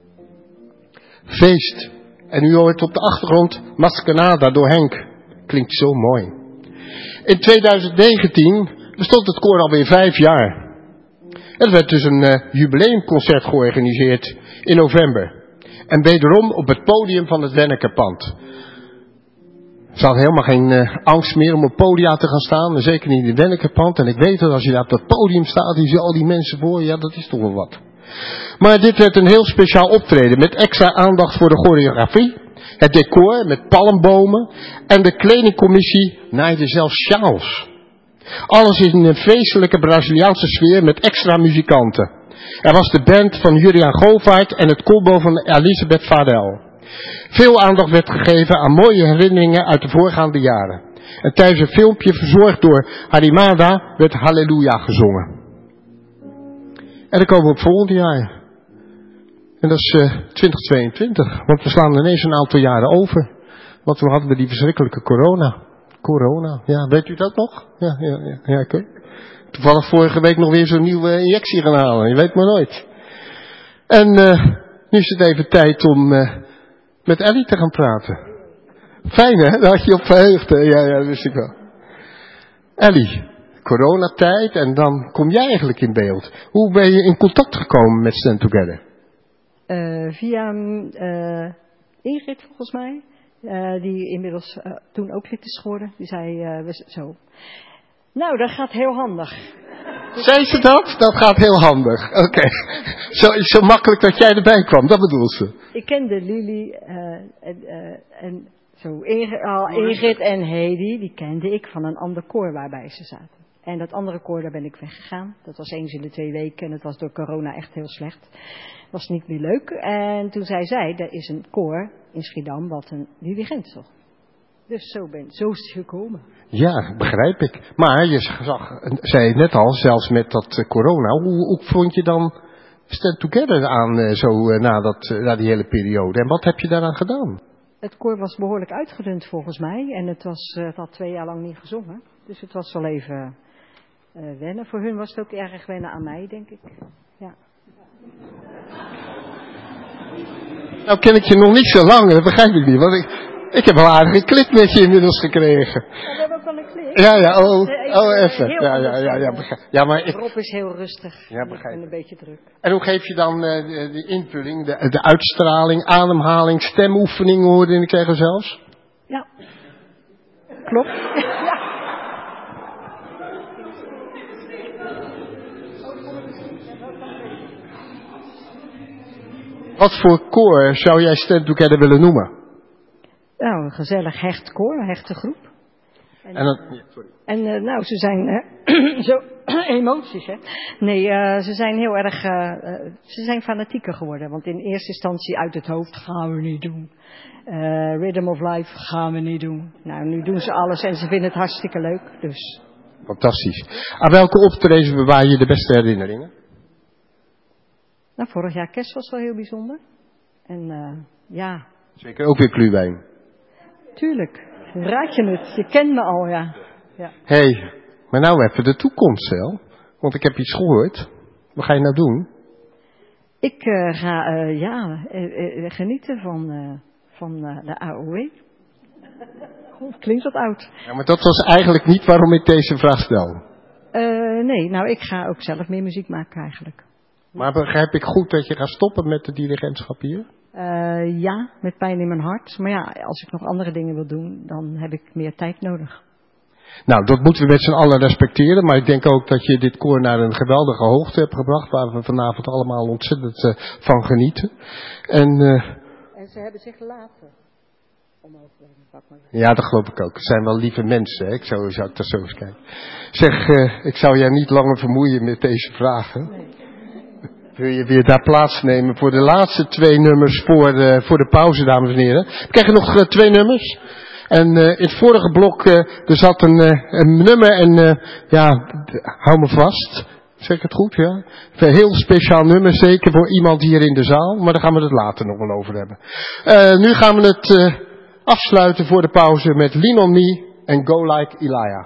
Feest. En u hoort op de achtergrond Maskenada door Henk. Klinkt zo mooi. In twintig negentien bestond het koor alweer vijf jaar. Er werd dus een uh, jubileumconcert georganiseerd in november. En wederom op het podium van het Wennekerpand. Ze hadden helemaal geen uh, angst meer om op podia te gaan staan. Zeker niet in het Wennekerpand. En ik weet dat als je daar op dat podium staat, die zie al die mensen voor je. Ja, dat is toch wel wat. Maar dit werd een heel speciaal optreden met extra aandacht voor de choreografie. Het decor met palmbomen en de kledingcommissie naaide zelfs sjaals. Alles in een feestelijke Braziliaanse sfeer met extra muzikanten. Er was de band van Julian Govaert en het combo van Elisabeth Vadel. Veel aandacht werd gegeven aan mooie herinneringen uit de voorgaande jaren. En tijdens een filmpje verzorgd door Harimada werd Halleluja gezongen. En dan komen we op volgend jaar. En dat is uh, twintig tweeëntwintig, want we slaan ineens een aantal jaren over. Want toen hadden we die verschrikkelijke corona. Corona, ja, weet u dat nog? Ja, ja, ja, ja oké. Okay. Toevallig vorige week nog weer zo'n nieuwe injectie gaan halen, je weet maar nooit. En uh, nu is het even tijd om uh, met Ellie te gaan praten. Fijn hè, daar had je op verheugd hè? Ja, ja, dat wist ik wel. Ellie, coronatijd en dan kom jij eigenlijk in beeld. Hoe ben je in contact gekomen met Stand Together? Uh, via uh, Ingrid volgens mij, uh, die inmiddels uh, toen ook lid is geworden. Die zei uh, zo, nou dat gaat heel handig. Zei ze dat? Dat gaat heel handig. Oké. Okay. Zo, zo makkelijk dat jij erbij kwam, dat bedoelt ze. Ik kende Lili uh, en, uh, en zo Ingrid, uh, Ingrid en Hedy, die kende ik van een ander koor waarbij ze zaten. En dat andere koor, daar ben ik weggegaan. Dat was eens in de twee weken en het was door corona echt heel slecht. Was niet meer leuk. En toen zei zij, er is een koor in Schiedam wat een dirigent zocht. Dus zo, ben, zo is het gekomen. Ja, begrijp ik. Maar je zag, zei het net al, zelfs met dat corona, hoe, hoe vond je dan Stand Together aan uh, zo uh, na, dat, uh, na die hele periode? En wat heb je daaraan gedaan? Het koor was behoorlijk uitgedund volgens mij. En het, was, uh, het had twee jaar lang niet gezongen. Dus het was wel even uh, wennen. Voor hun was het ook erg wennen aan mij, denk ik. Ja. Nou ken ik je nog niet zo lang, dat begrijp ik niet. Want ik, ik heb wel een aardige klik met je inmiddels gekregen. Ja, we hebben ook wel een klik. Ja, ja, oh, oh even. Ja, ja, ja, ja, begrijp. Ja, maar ik... Rob is heel rustig. Ja, begrijp. Ik ben een beetje druk. En hoe geef je dan uh, de, de invulling, de, de uitstraling, ademhaling, stemoefening hoorde ik zeggen zelfs? Ja. Klopt. Ja. Wat voor koor zou jij Stand Together willen noemen? Nou, een gezellig hecht koor, een hechte groep. En, en, dat, ja, sorry. en uh, nou, ze zijn uh, zo emoties, hè? Nee, uh, ze zijn heel erg, uh, uh, ze zijn fanatieker geworden. Want in eerste instantie uit het hoofd gaan we niet doen. Uh, Rhythm of Life gaan we niet doen. Nou, nu doen ze alles en ze vinden het hartstikke leuk, dus. Fantastisch. Aan welke optredens bewaar je de beste herinneringen? Nou, vorig jaar kerst was wel heel bijzonder. En uh, ja. Zeker ook weer Glühwein. Tuurlijk. Raad je het? Je kent me al, ja. ja. Hé, hey, maar nou even de toekomst, Cel. Want ik heb iets gehoord. Wat ga je nou doen? Ik uh, ga, uh, ja, uh, uh, genieten van, uh, van uh, de A O W. Oh, klinkt wat oud. Ja, maar dat was eigenlijk niet waarom ik deze vraag stel. Uh, nee, nou, ik ga ook zelf meer muziek maken eigenlijk. Maar begrijp ik goed dat je gaat stoppen met de dirigentschap hier? Uh, ja, met pijn in mijn hart. Maar ja, als ik nog andere dingen wil doen, dan heb ik meer tijd nodig. Nou, dat moeten we met z'n allen respecteren. Maar ik denk ook dat je dit koor naar een geweldige hoogte hebt gebracht. Waar we vanavond allemaal ontzettend uh, van genieten. En, uh, en ze hebben zich laten. Ja, dat geloof ik ook. Het zijn wel lieve mensen, hè? Ik zou, zou ik daar zo eens kijken. Zeg, uh, ik zou jij niet langer vermoeien met deze vragen. Nee. Wil je weer daar plaatsnemen voor de laatste twee nummers voor de, voor de pauze, dames en heren. We krijgen nog uh, twee nummers. En uh, in het vorige blok, uh, er zat een, uh, een nummer en uh, ja, hou me vast. Zeg ik het goed, ja? Een heel speciaal nummer, zeker voor iemand hier in de zaal. Maar daar gaan we het later nog wel over hebben. Uh, nu gaan we het uh, afsluiten voor de pauze met Lean on Me en Go Like Elijah.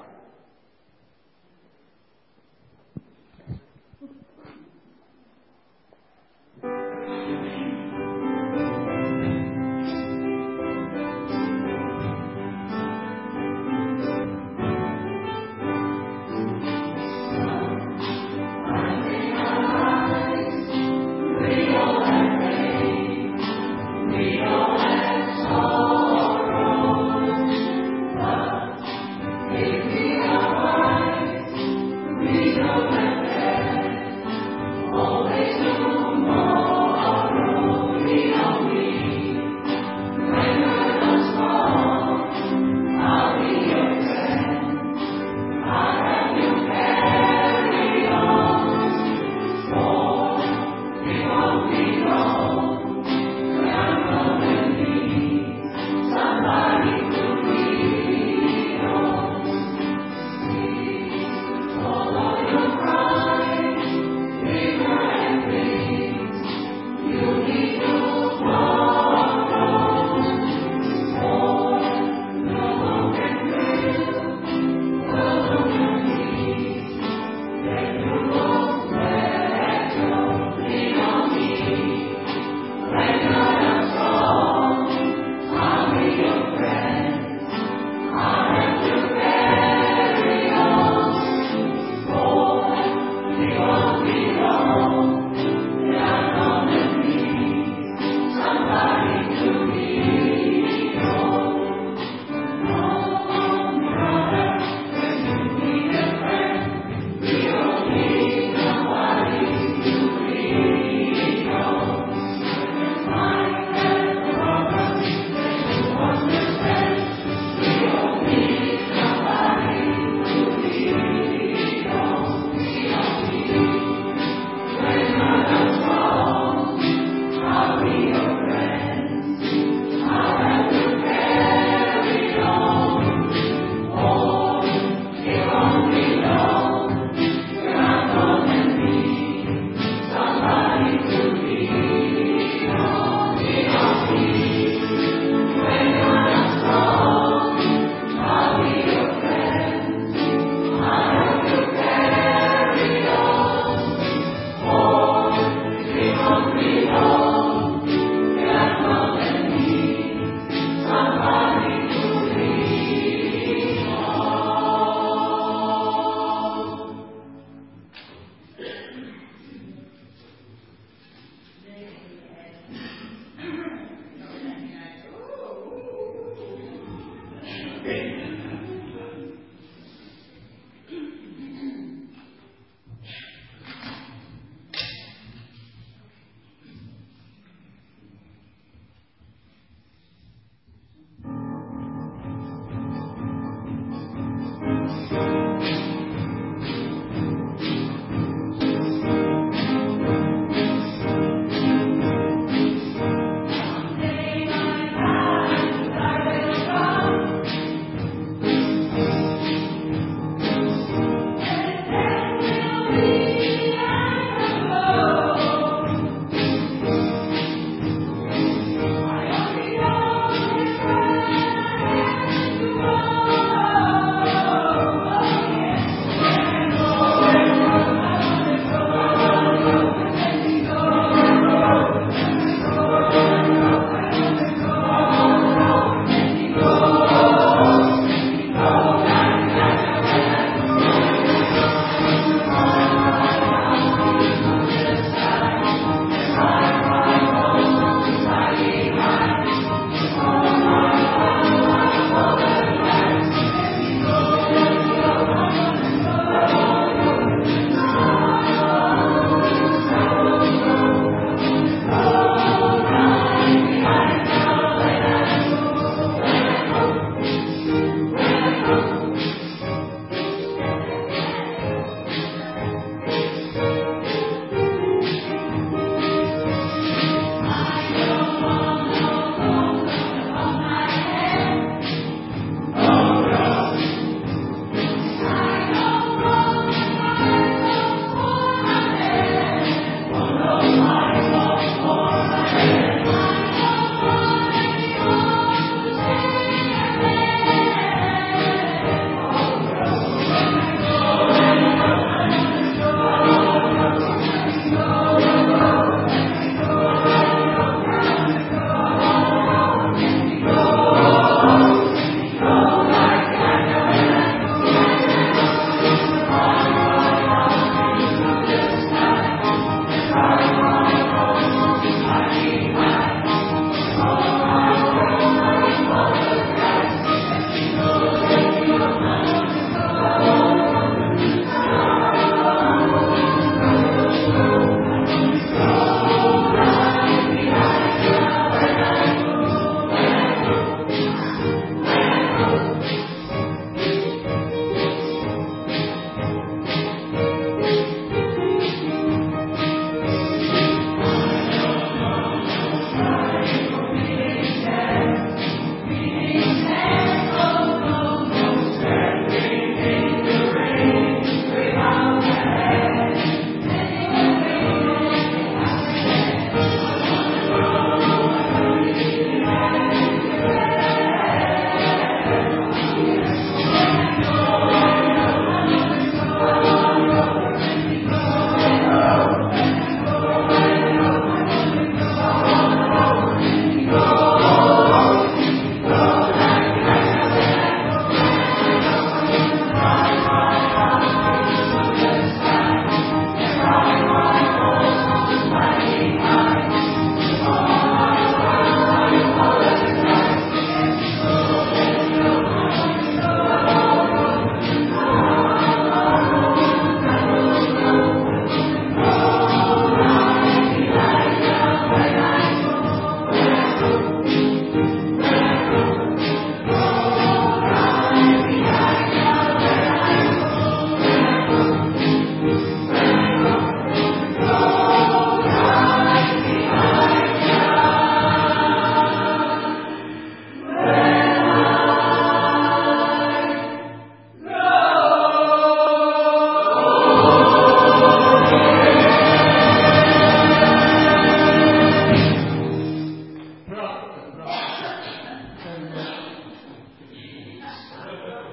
If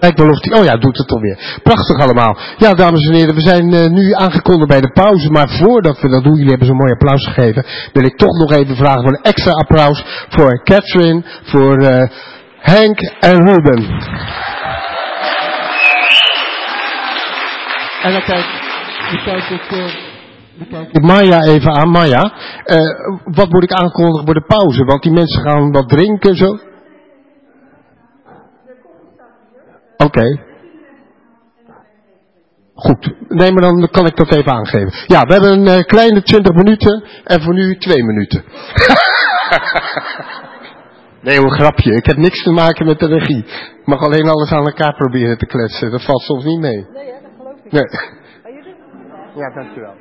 Lijkt wel of die, oh ja, doet het alweer. Prachtig allemaal. Ja, dames en heren, we zijn uh, nu aangekondigd bij de pauze. Maar voordat we dat doen, jullie hebben zo'n mooi applaus gegeven. Wil ik toch nog even vragen voor een extra applaus voor Catherine, voor uh, Henk en Ruben. En dan kijk, dan kijk ik, uh, dan kijk ik Maya even aan. Maya, uh, wat moet ik aankondigen voor de pauze? Want die mensen gaan wat drinken zo. Oké. Okay. Goed. Nee, maar dan kan ik dat even aangeven. Ja, we hebben een uh, kleine twintig minuten en voor nu twee minuten. Nee, een grapje. Ik heb niks te maken met de regie. Ik mag alleen alles aan elkaar proberen te kletsen. Dat valt soms niet mee. Nee, hè, dat geloof ik niet. Nee. Maar je doet het goed, hè? Ja, dankjewel.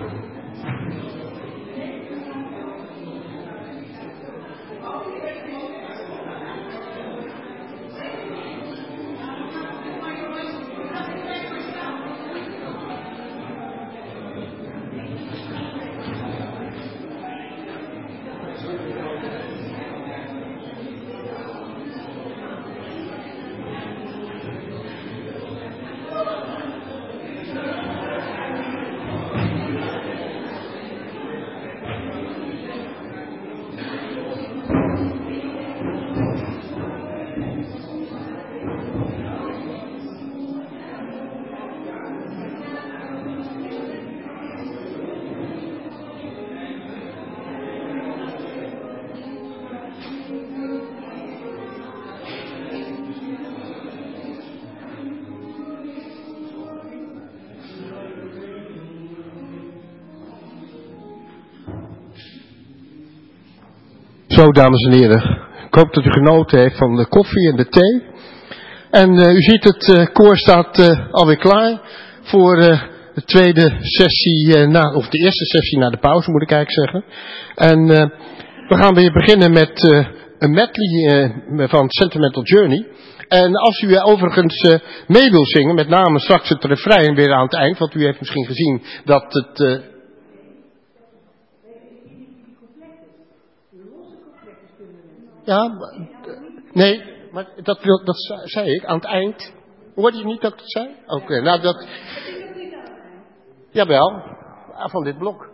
Zo, dames en heren. Ik hoop dat u genoten heeft van de koffie en de thee. En uh, u ziet, het uh, koor staat uh, alweer klaar voor uh, de tweede sessie, uh, na, of de eerste sessie na de pauze, moet ik eigenlijk zeggen. En uh, we gaan weer beginnen met uh, een medley uh, van Sentimental Journey. En als u overigens uh, mee wil zingen, met name straks het refrein weer aan het eind, want u heeft misschien gezien dat het... Uh, Ja, nee, maar dat, wil, dat zei ik aan het eind. Hoorde je niet dat ik dat zei? Oké, okay, nou dat... Jawel, van dit blok.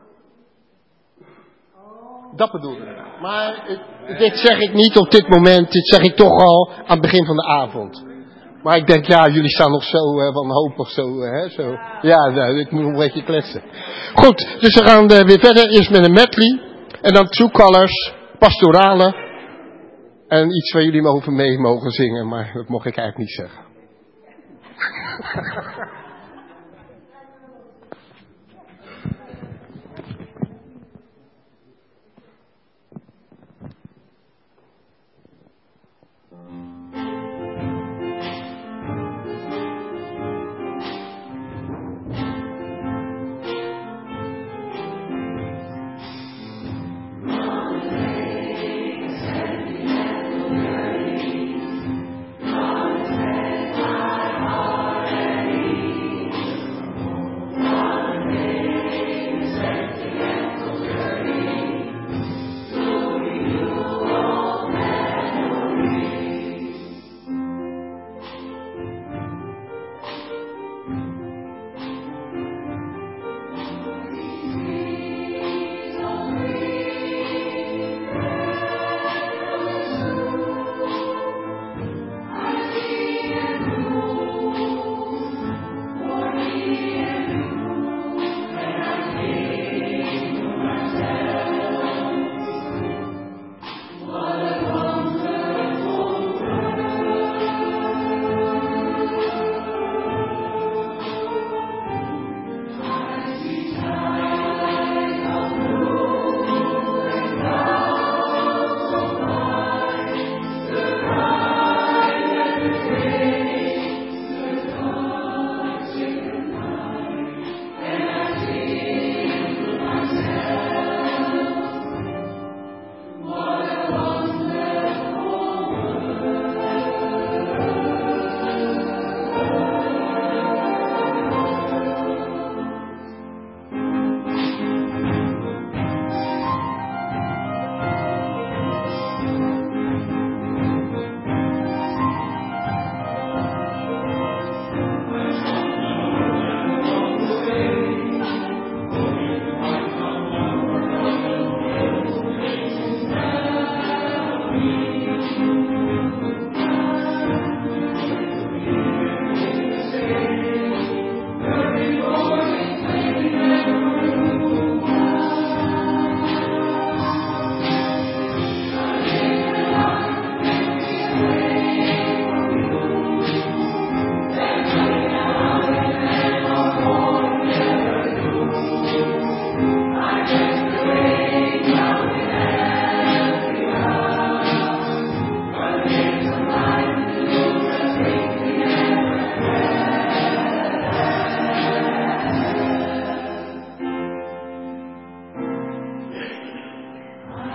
Dat bedoel ik. Maar het, dit zeg ik niet op dit moment, dit zeg ik toch al aan het begin van de avond. Maar ik denk, ja, jullie staan nog zo uh, wanhopig, zo, uh, hè, zo. Ja, nou, ik moet nog een beetje kletsen. Goed, dus we gaan uh, weer verder. Eerst met een medley. En dan True Colors, pastorale. En iets waar jullie over mee mogen zingen, maar dat mocht ik eigenlijk niet zeggen. Ready.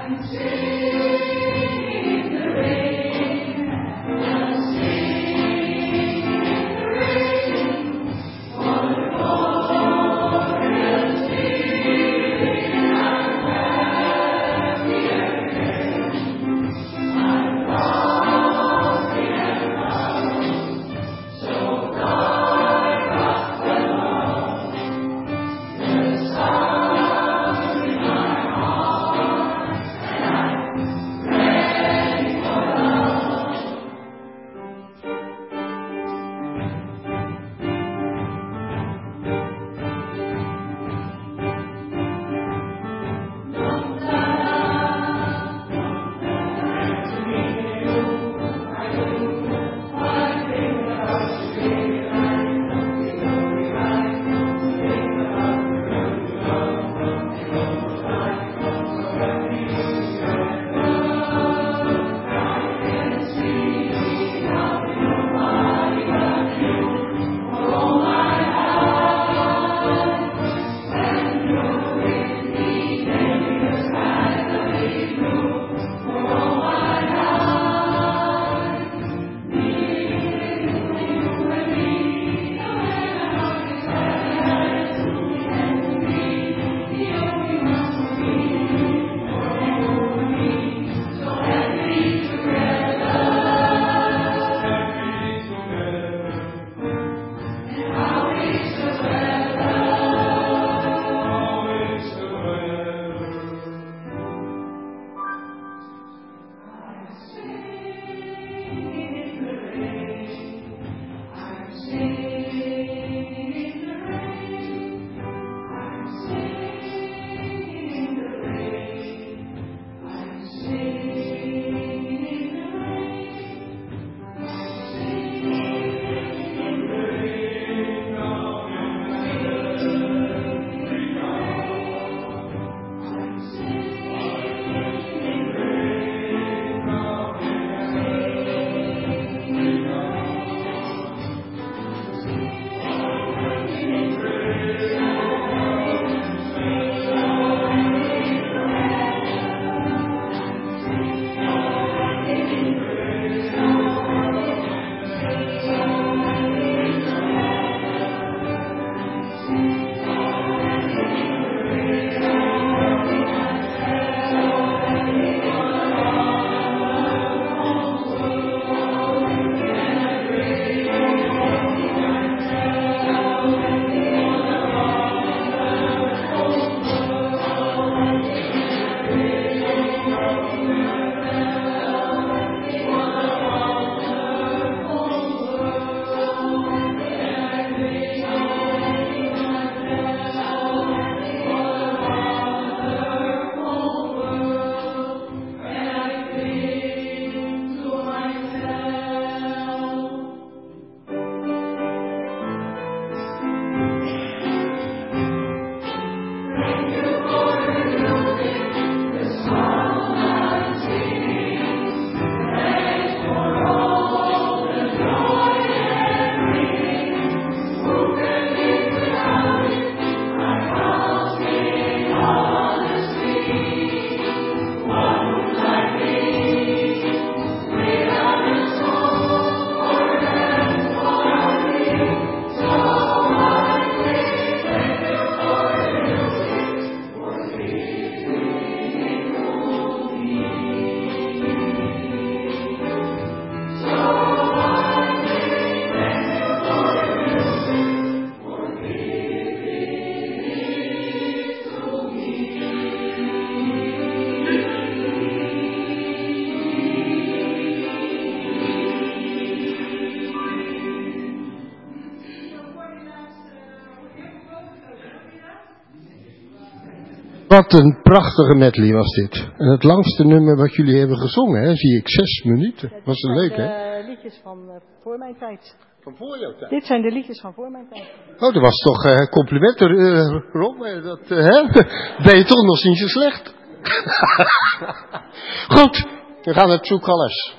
Wat een prachtige medley was dit. En het langste nummer wat jullie hebben gezongen, hè, zie ik zes minuten. Ja, was een leuk, hè? Dit zijn de liedjes van uh, voor mijn tijd. Van voor jouw tijd. Dit zijn de liedjes van voor mijn tijd. Oh, dat was toch uh, complimenten, uh, Rob. Uh, dat, uh, hè? Ben je toch nog niet zo slecht? Goed, we gaan naar True Colors.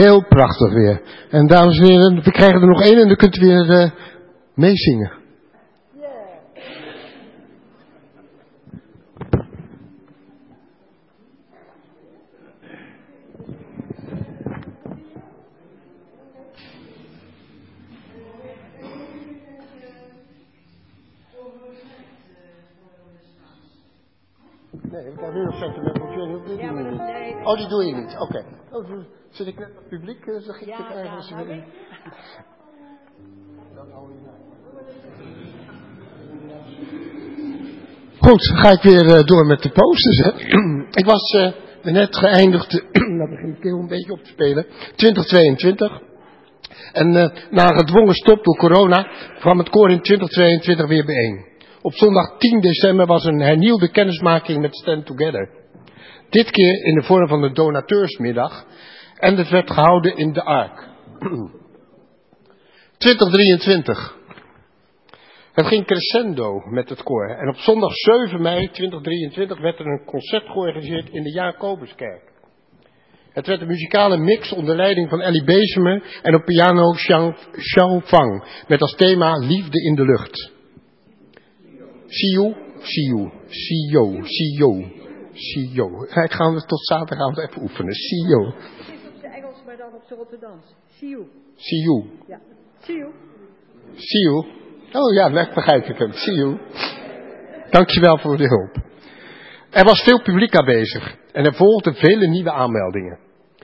Heel prachtig weer. En dames en heren, we krijgen er nog één en dan kunt u weer uh, meezingen. Nee, we krijgen nu nog sentimental journey. Die doen we niet. Nee. Oh, die doe je niet. Oké. Okay. Oh, zit ik net op het publiek? Uh, zeg ik ja, ja, ergens ja, nou dan hou je nou. Goed, ga ik weer uh, door met de posters. Hè. Ik was uh, net geëindigd, nou begint de keel een beetje op te spelen, twintig tweeëntwintig. En uh, na een gedwongen stop door corona kwam het koor in twintig tweeëntwintig weer bijeen. Op zondag tien december was een hernieuwde kennismaking met Stand Together. Dit keer in de vorm van een donateursmiddag. En het werd gehouden in de Ark. twintig drieëntwintig. Het ging crescendo met het koor. En op zondag zeven mei twintig drieëntwintig werd er een concert georganiseerd in de Jacobuskerk. Het werd een muzikale mix onder leiding van Ellie Bezemer en op piano Xiao Fang. Met als thema Liefde in de lucht. Siu, Siu, Siu, Siu, Siu. Ik ga het tot zaterdagavond even oefenen. Siu. Het is op de Engels, maar dan op de Rotterdams. Siu. Siu. Ja. Siu. Siu. Oh ja, dat begrijp ik hem. Siu. Dankjewel voor de hulp. Er was veel publiek aanwezig en er volgden vele nieuwe aanmeldingen.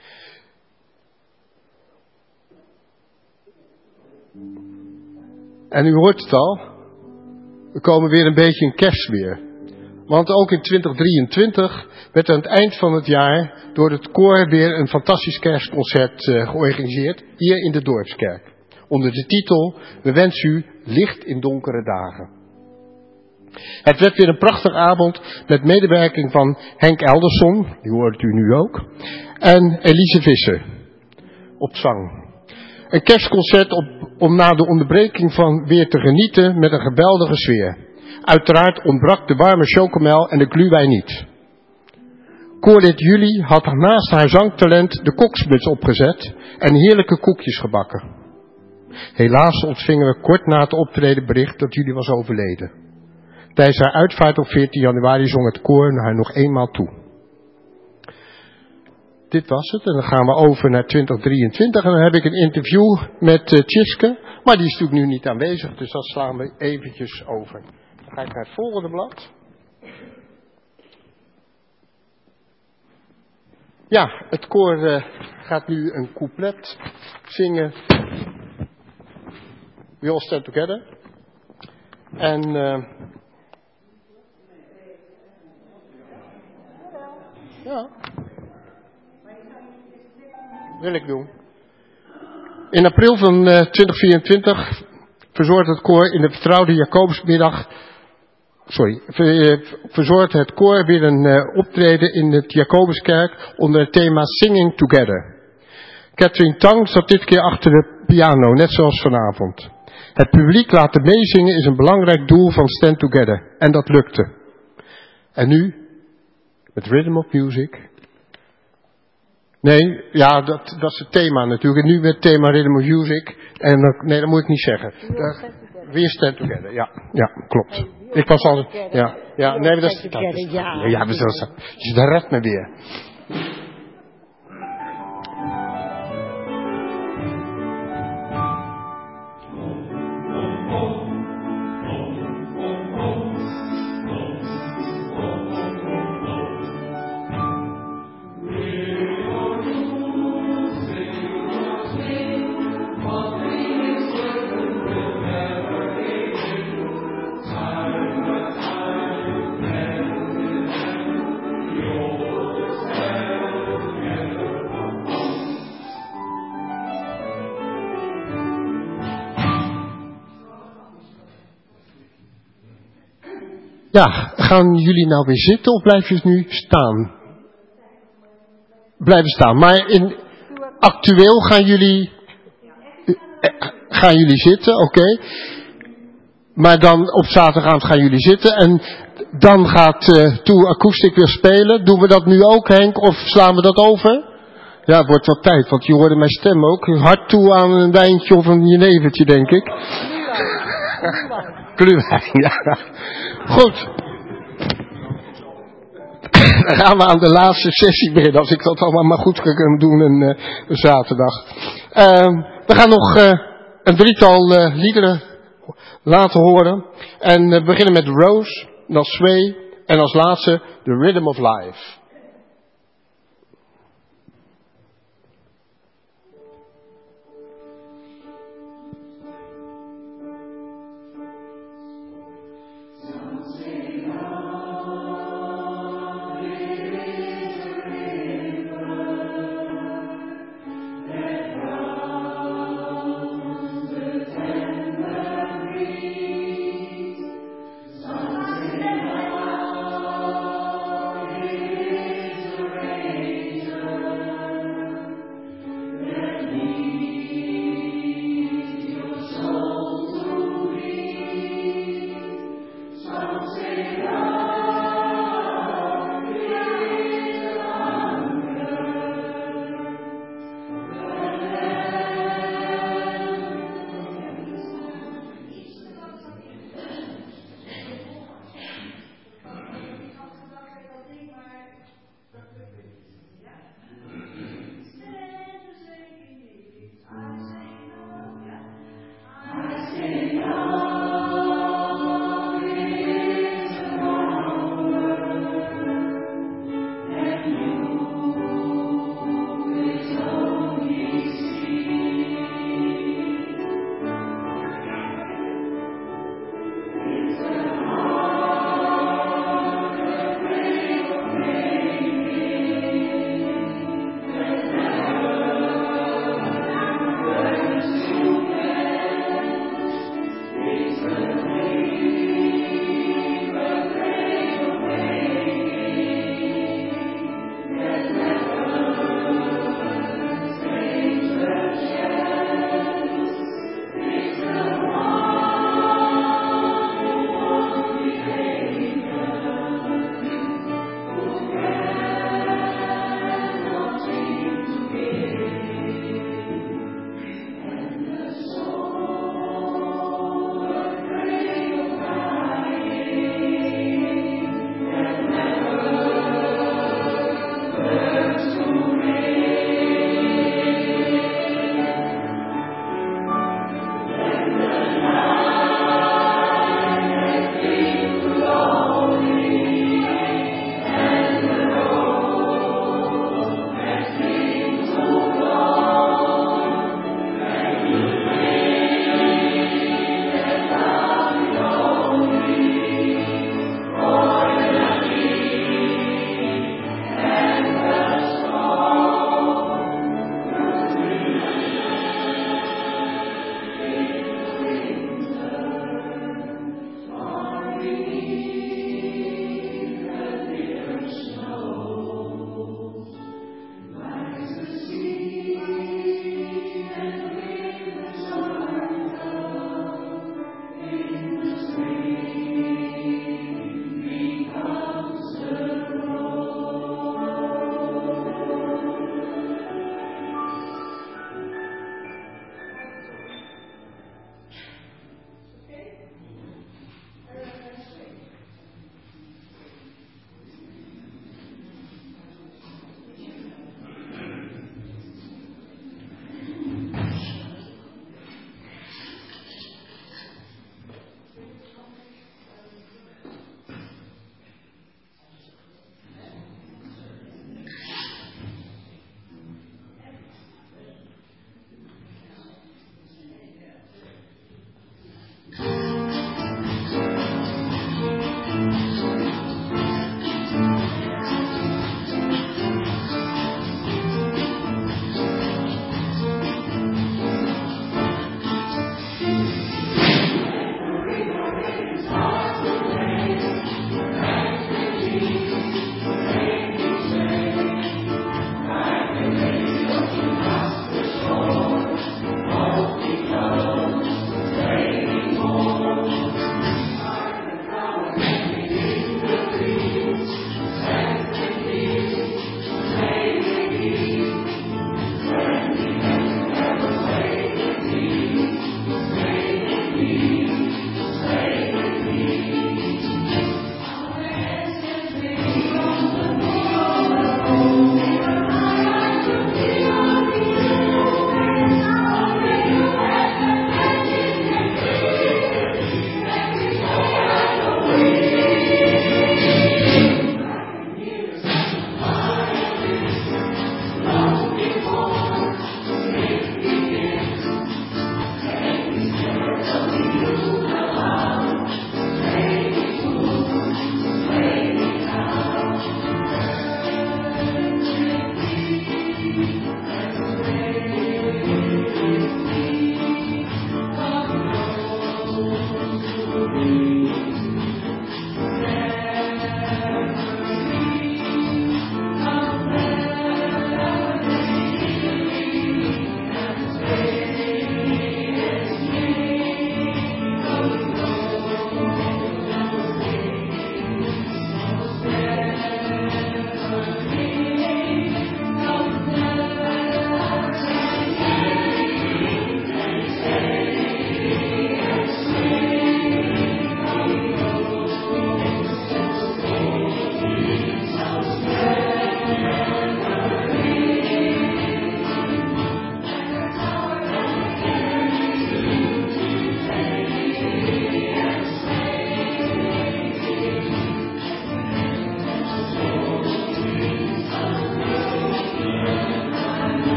En u hoort het al. We komen weer een beetje in kerstweer. Want ook in twintig drieëntwintig werd aan het eind van het jaar door het koor weer een fantastisch kerstconcert uh, georganiseerd. Hier in de Dorpskerk. Onder de titel We wensen u licht in donkere dagen. Het werd weer een prachtige avond met medewerking van Henk Elderson. Die hoort u nu ook. En Elise Visser. Op zang. Een kerstconcert op, om na de onderbreking van weer te genieten met een geweldige sfeer. Uiteraard ontbrak de warme chocomel en de glühwein niet. Koorlid Julie had naast haar zangtalent de koksmuts opgezet en heerlijke koekjes gebakken. Helaas ontvingen we kort na het optreden bericht dat Julie was overleden. Tijdens haar uitvaart op veertien januari zong het koor haar nog eenmaal toe. Dit was het en dan gaan we over naar twintig drieëntwintig en dan heb ik een interview met uh, Tjiske, maar die is natuurlijk nu niet aanwezig, dus dat slaan we eventjes over. Dan ga ik naar het volgende blad. Ja, het koor uh, gaat nu een couplet zingen. We all stand together. En uh, ja. Wil ik doen. In april van uh, twintig vierentwintig verzorgde het koor in de vertrouwde Jacobusmiddag, sorry, ver, verzorgde het koor weer een uh, optreden in het Jacobuskerk onder het thema Singing Together. Catherine Tang zat dit keer achter de piano, net zoals vanavond. Het publiek laten meezingen is een belangrijk doel van Stand Together. En dat lukte. En nu, met Rhythm of Music. Nee, ja, dat, dat is het thema natuurlijk. En nu met het thema Rhythm of Music. En dat, nee, dat moet ik niet zeggen. We Stand Together, ja, ja, klopt. Ik was al, ja, ja, nee, dat is, dat is, ja, ja, dat is, dat redt me weer. Ja, gaan jullie nou weer zitten of blijven jullie nu staan? Blijven staan. Maar in, actueel gaan jullie, eh, gaan jullie zitten, oké. Okay. Maar dan op zaterdagavond gaan jullie zitten en dan gaat uh, Toe Acoustic weer spelen. Doen we dat nu ook, Henk, of slaan we dat over? Ja, het wordt wat tijd, want je hoorde mijn stem ook. Hard toe aan een wijntje of een jenevertje, denk ik. Glühwein, ja. Goed. Dan gaan we aan de laatste sessie beginnen, als ik dat allemaal maar goed kan doen een, uh, een zaterdag. Uh, we gaan nog uh, een drietal uh, liederen laten horen. En uh, we beginnen met Rose, dan Sway en als laatste The Rhythm of Life. Something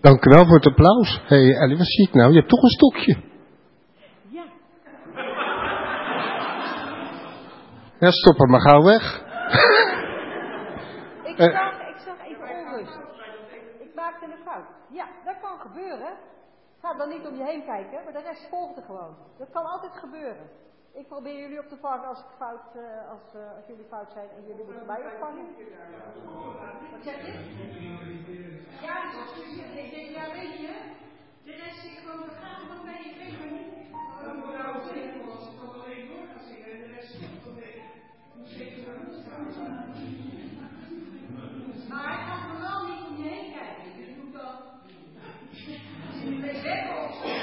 Dank u wel voor het applaus. Hé hey, Ellie, wat zie ik nou? Je hebt toch een stokje. Ja. Ja, stop hem maar gauw weg. Ik zag, ik zag even onrust. Ik maakte een fout. Ja, dat kan gebeuren. Ga dan niet om je heen kijken, maar de rest volgt er gewoon. Dat kan altijd gebeuren. Ik probeer jullie op te vangen als, het fout, uh, als, uh, als jullie fout zijn en jullie moeten mij opvangen. Wat zeg je? Ja, ik denk, ja weet je, de rest zit gewoon te gaan, dan ben je geen manier. Dan moet je ook zeggen, als ik dan alleen door ga zingen en de rest stopt, dan denk ik, hoe zeker dan moet maar hij gaat vooral niet om je heen kijken, dus je moet dan, als je niet mee zeggen of zo.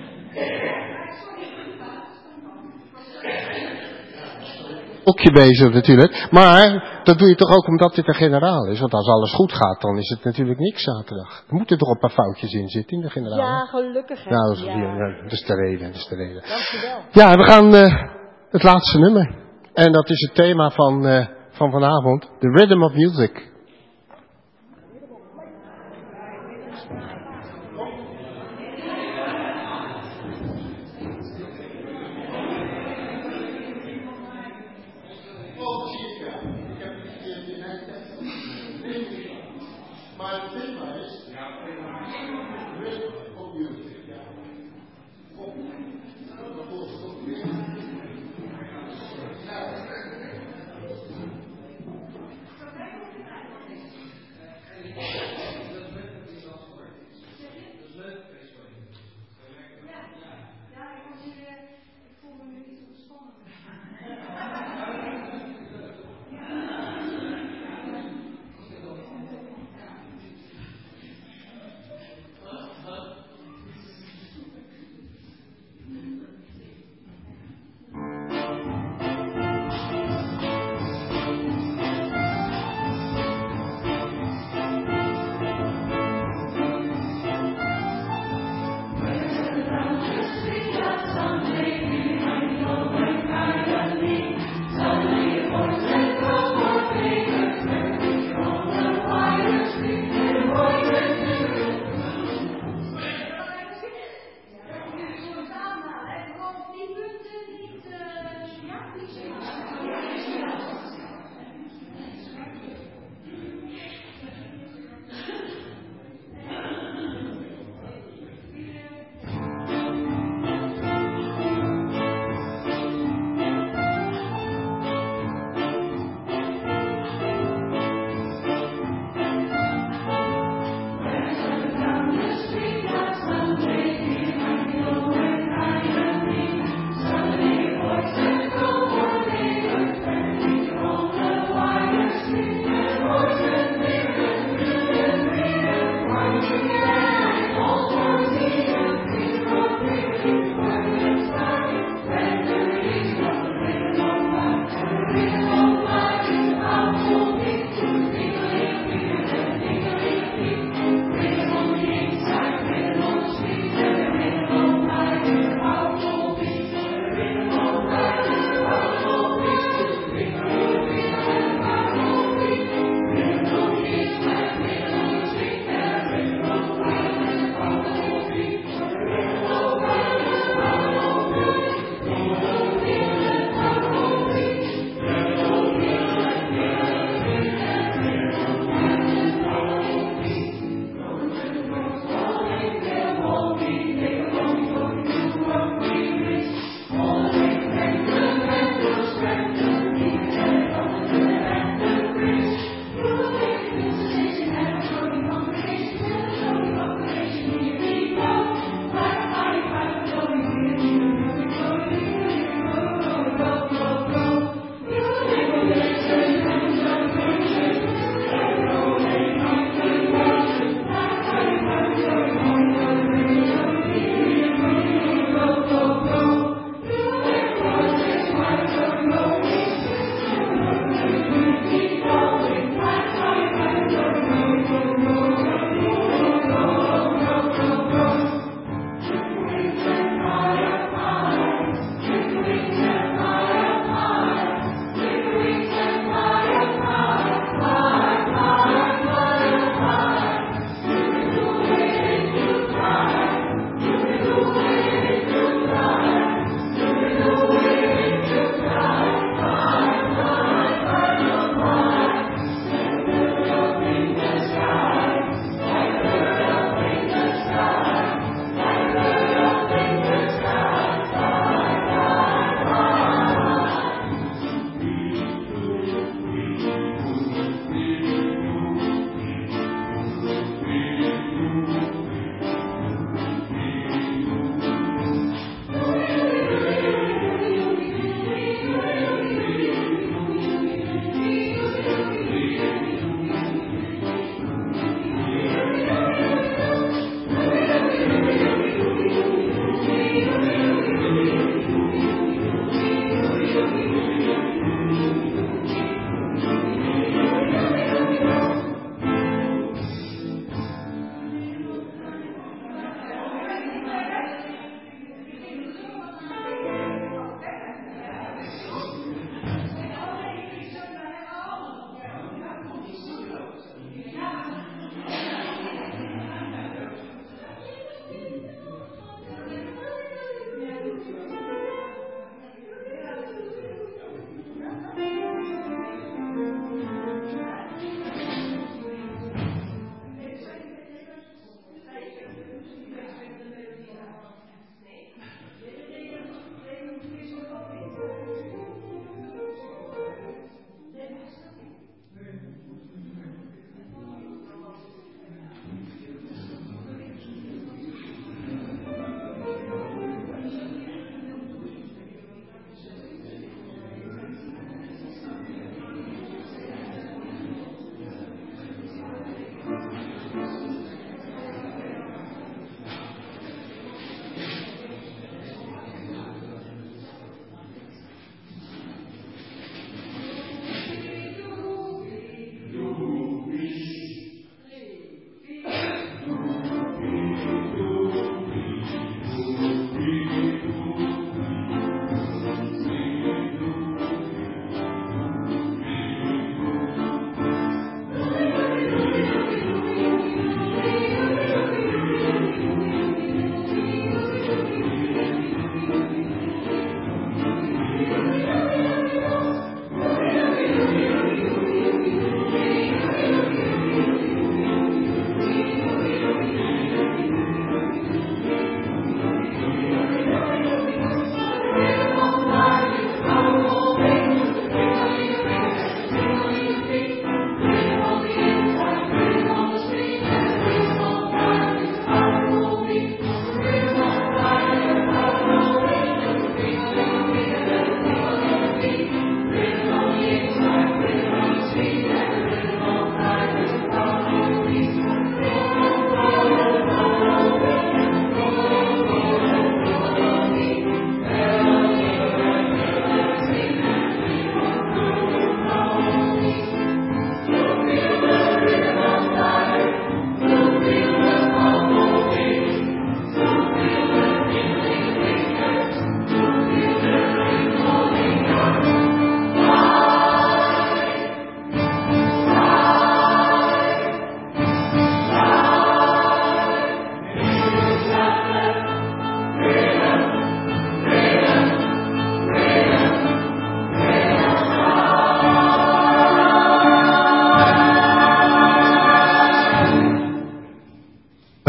Okje bezig natuurlijk. Maar dat doe je toch ook omdat dit een generaal is. Want als alles goed gaat, dan is het natuurlijk niks zaterdag. Er moeten toch een paar foutjes in zitten in de generaal. Ja, gelukkig. Hè? Ja, dat is, ja. ja, dat is de reden. Dat is de reden. Dankjewel. Ja, we gaan uh, het laatste nummer. En dat is het thema van, uh, van vanavond. The Rhythm of Music.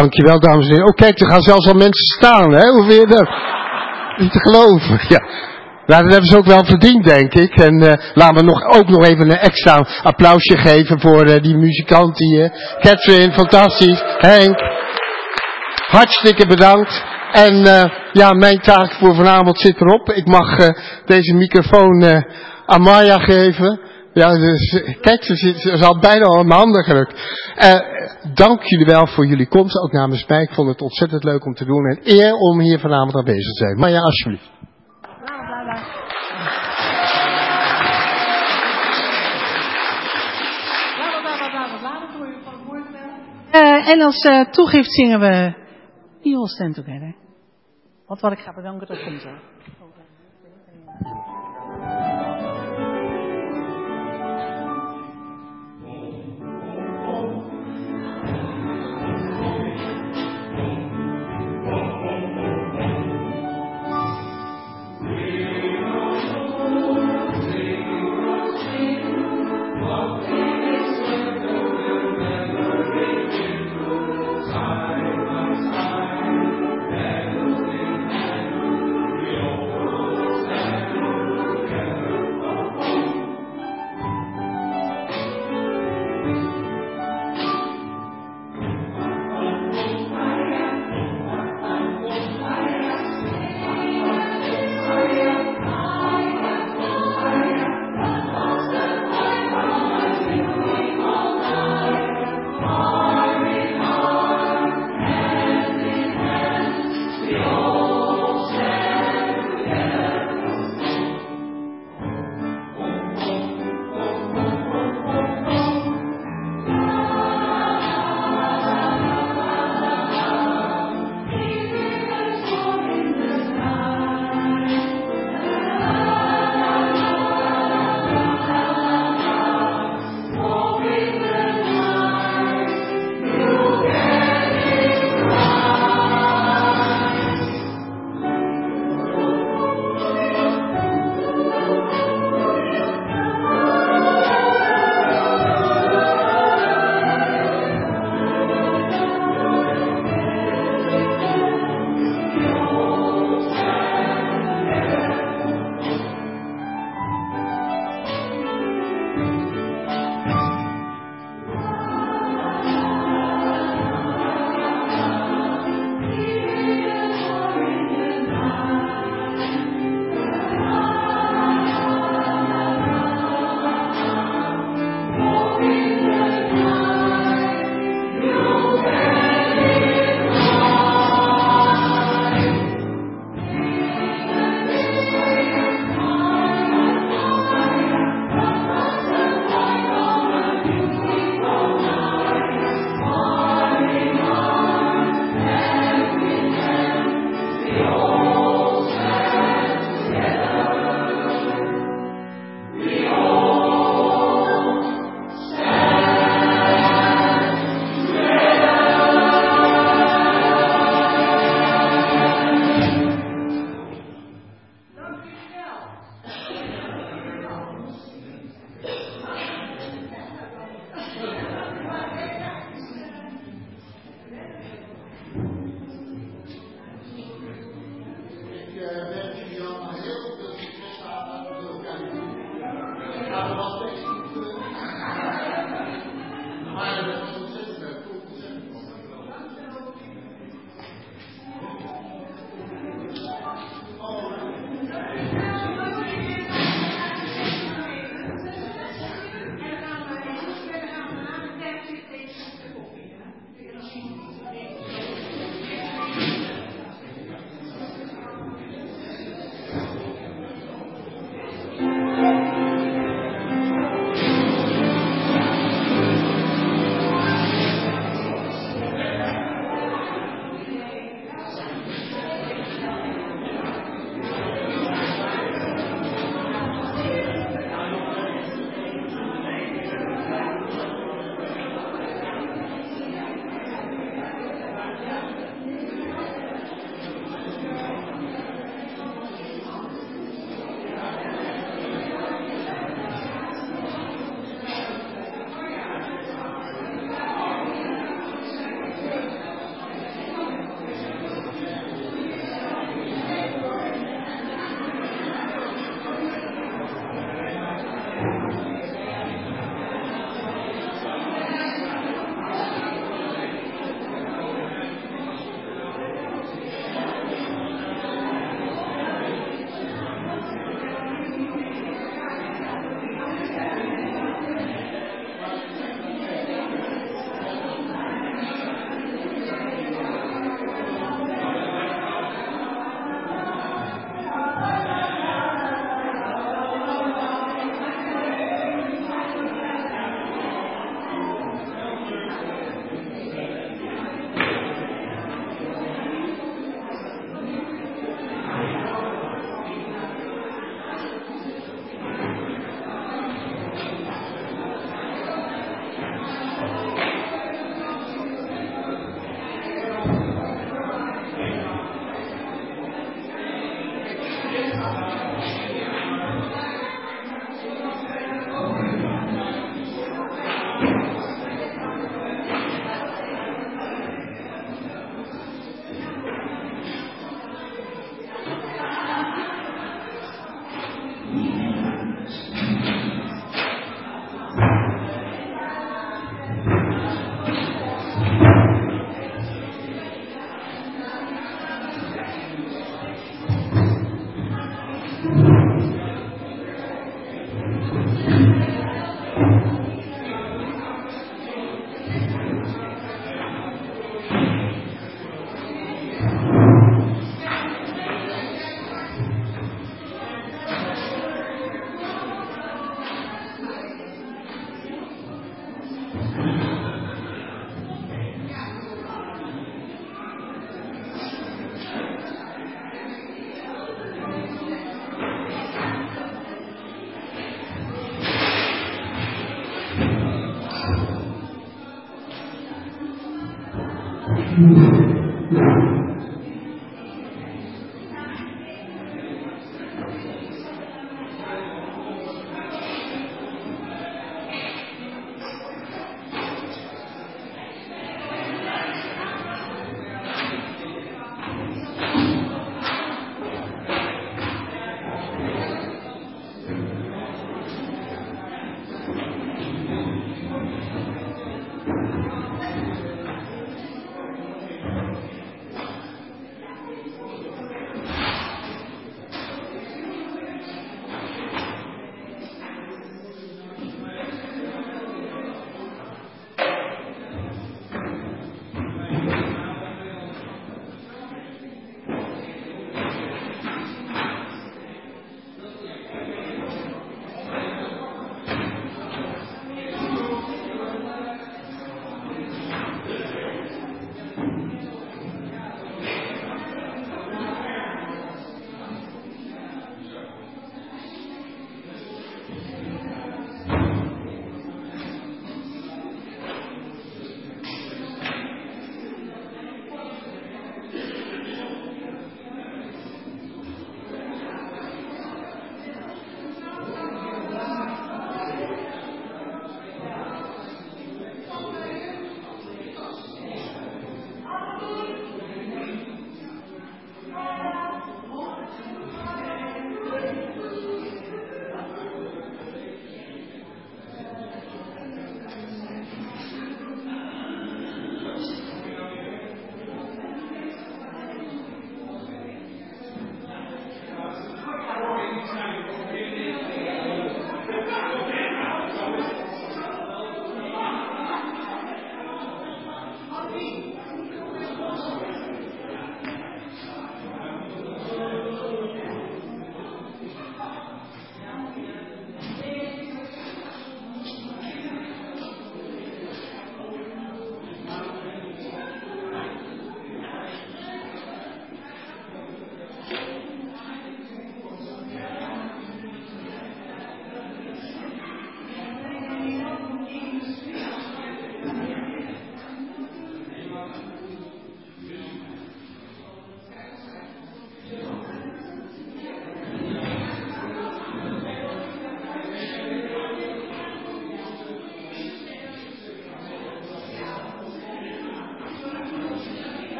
Dankjewel, dames en heren. Oh, kijk, er gaan zelfs al mensen staan, hè? Hoe vind je dat? Niet te geloven, ja. Nou, dat hebben ze ook wel verdiend, denk ik. En uh, laten we nog, ook nog even een extra applausje geven voor uh, die muzikanten hier. Catherine, fantastisch. Henk, hartstikke bedankt. En uh, ja, mijn taak voor vanavond zit erop. Ik mag uh, deze microfoon uh, aan Maya geven. Ja, dus, kijk, ze, zit, ze had bijna al in mijn handen gelukt. Uh, dank jullie wel voor jullie komst, ook namens mij. Ik vond het ontzettend leuk om te doen. En eer om hier vanavond aanwezig te zijn. Maya, alsjeblieft. Uh, en als uh, toegift zingen we We All Stand Together. Want wat ik ga bedanken, dat komt zo.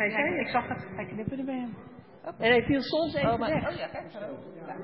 hij zei, ik zag het. Hij knipperde bij hem. En hij viel soms even Oh, maar, weg. oh ja, kijk zo.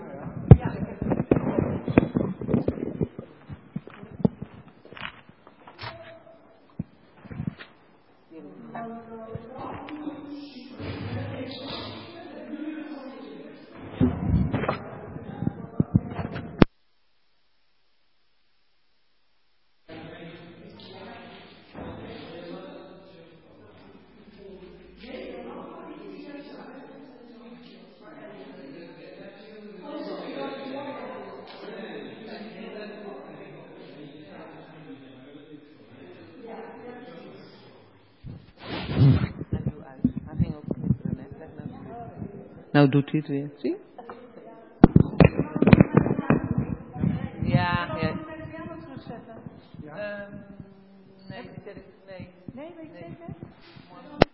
Nou doet hij het weer. Zie je? Ja, ja. Um, nee, die zet ik. Nee. Nee, weet je Nee. zeker?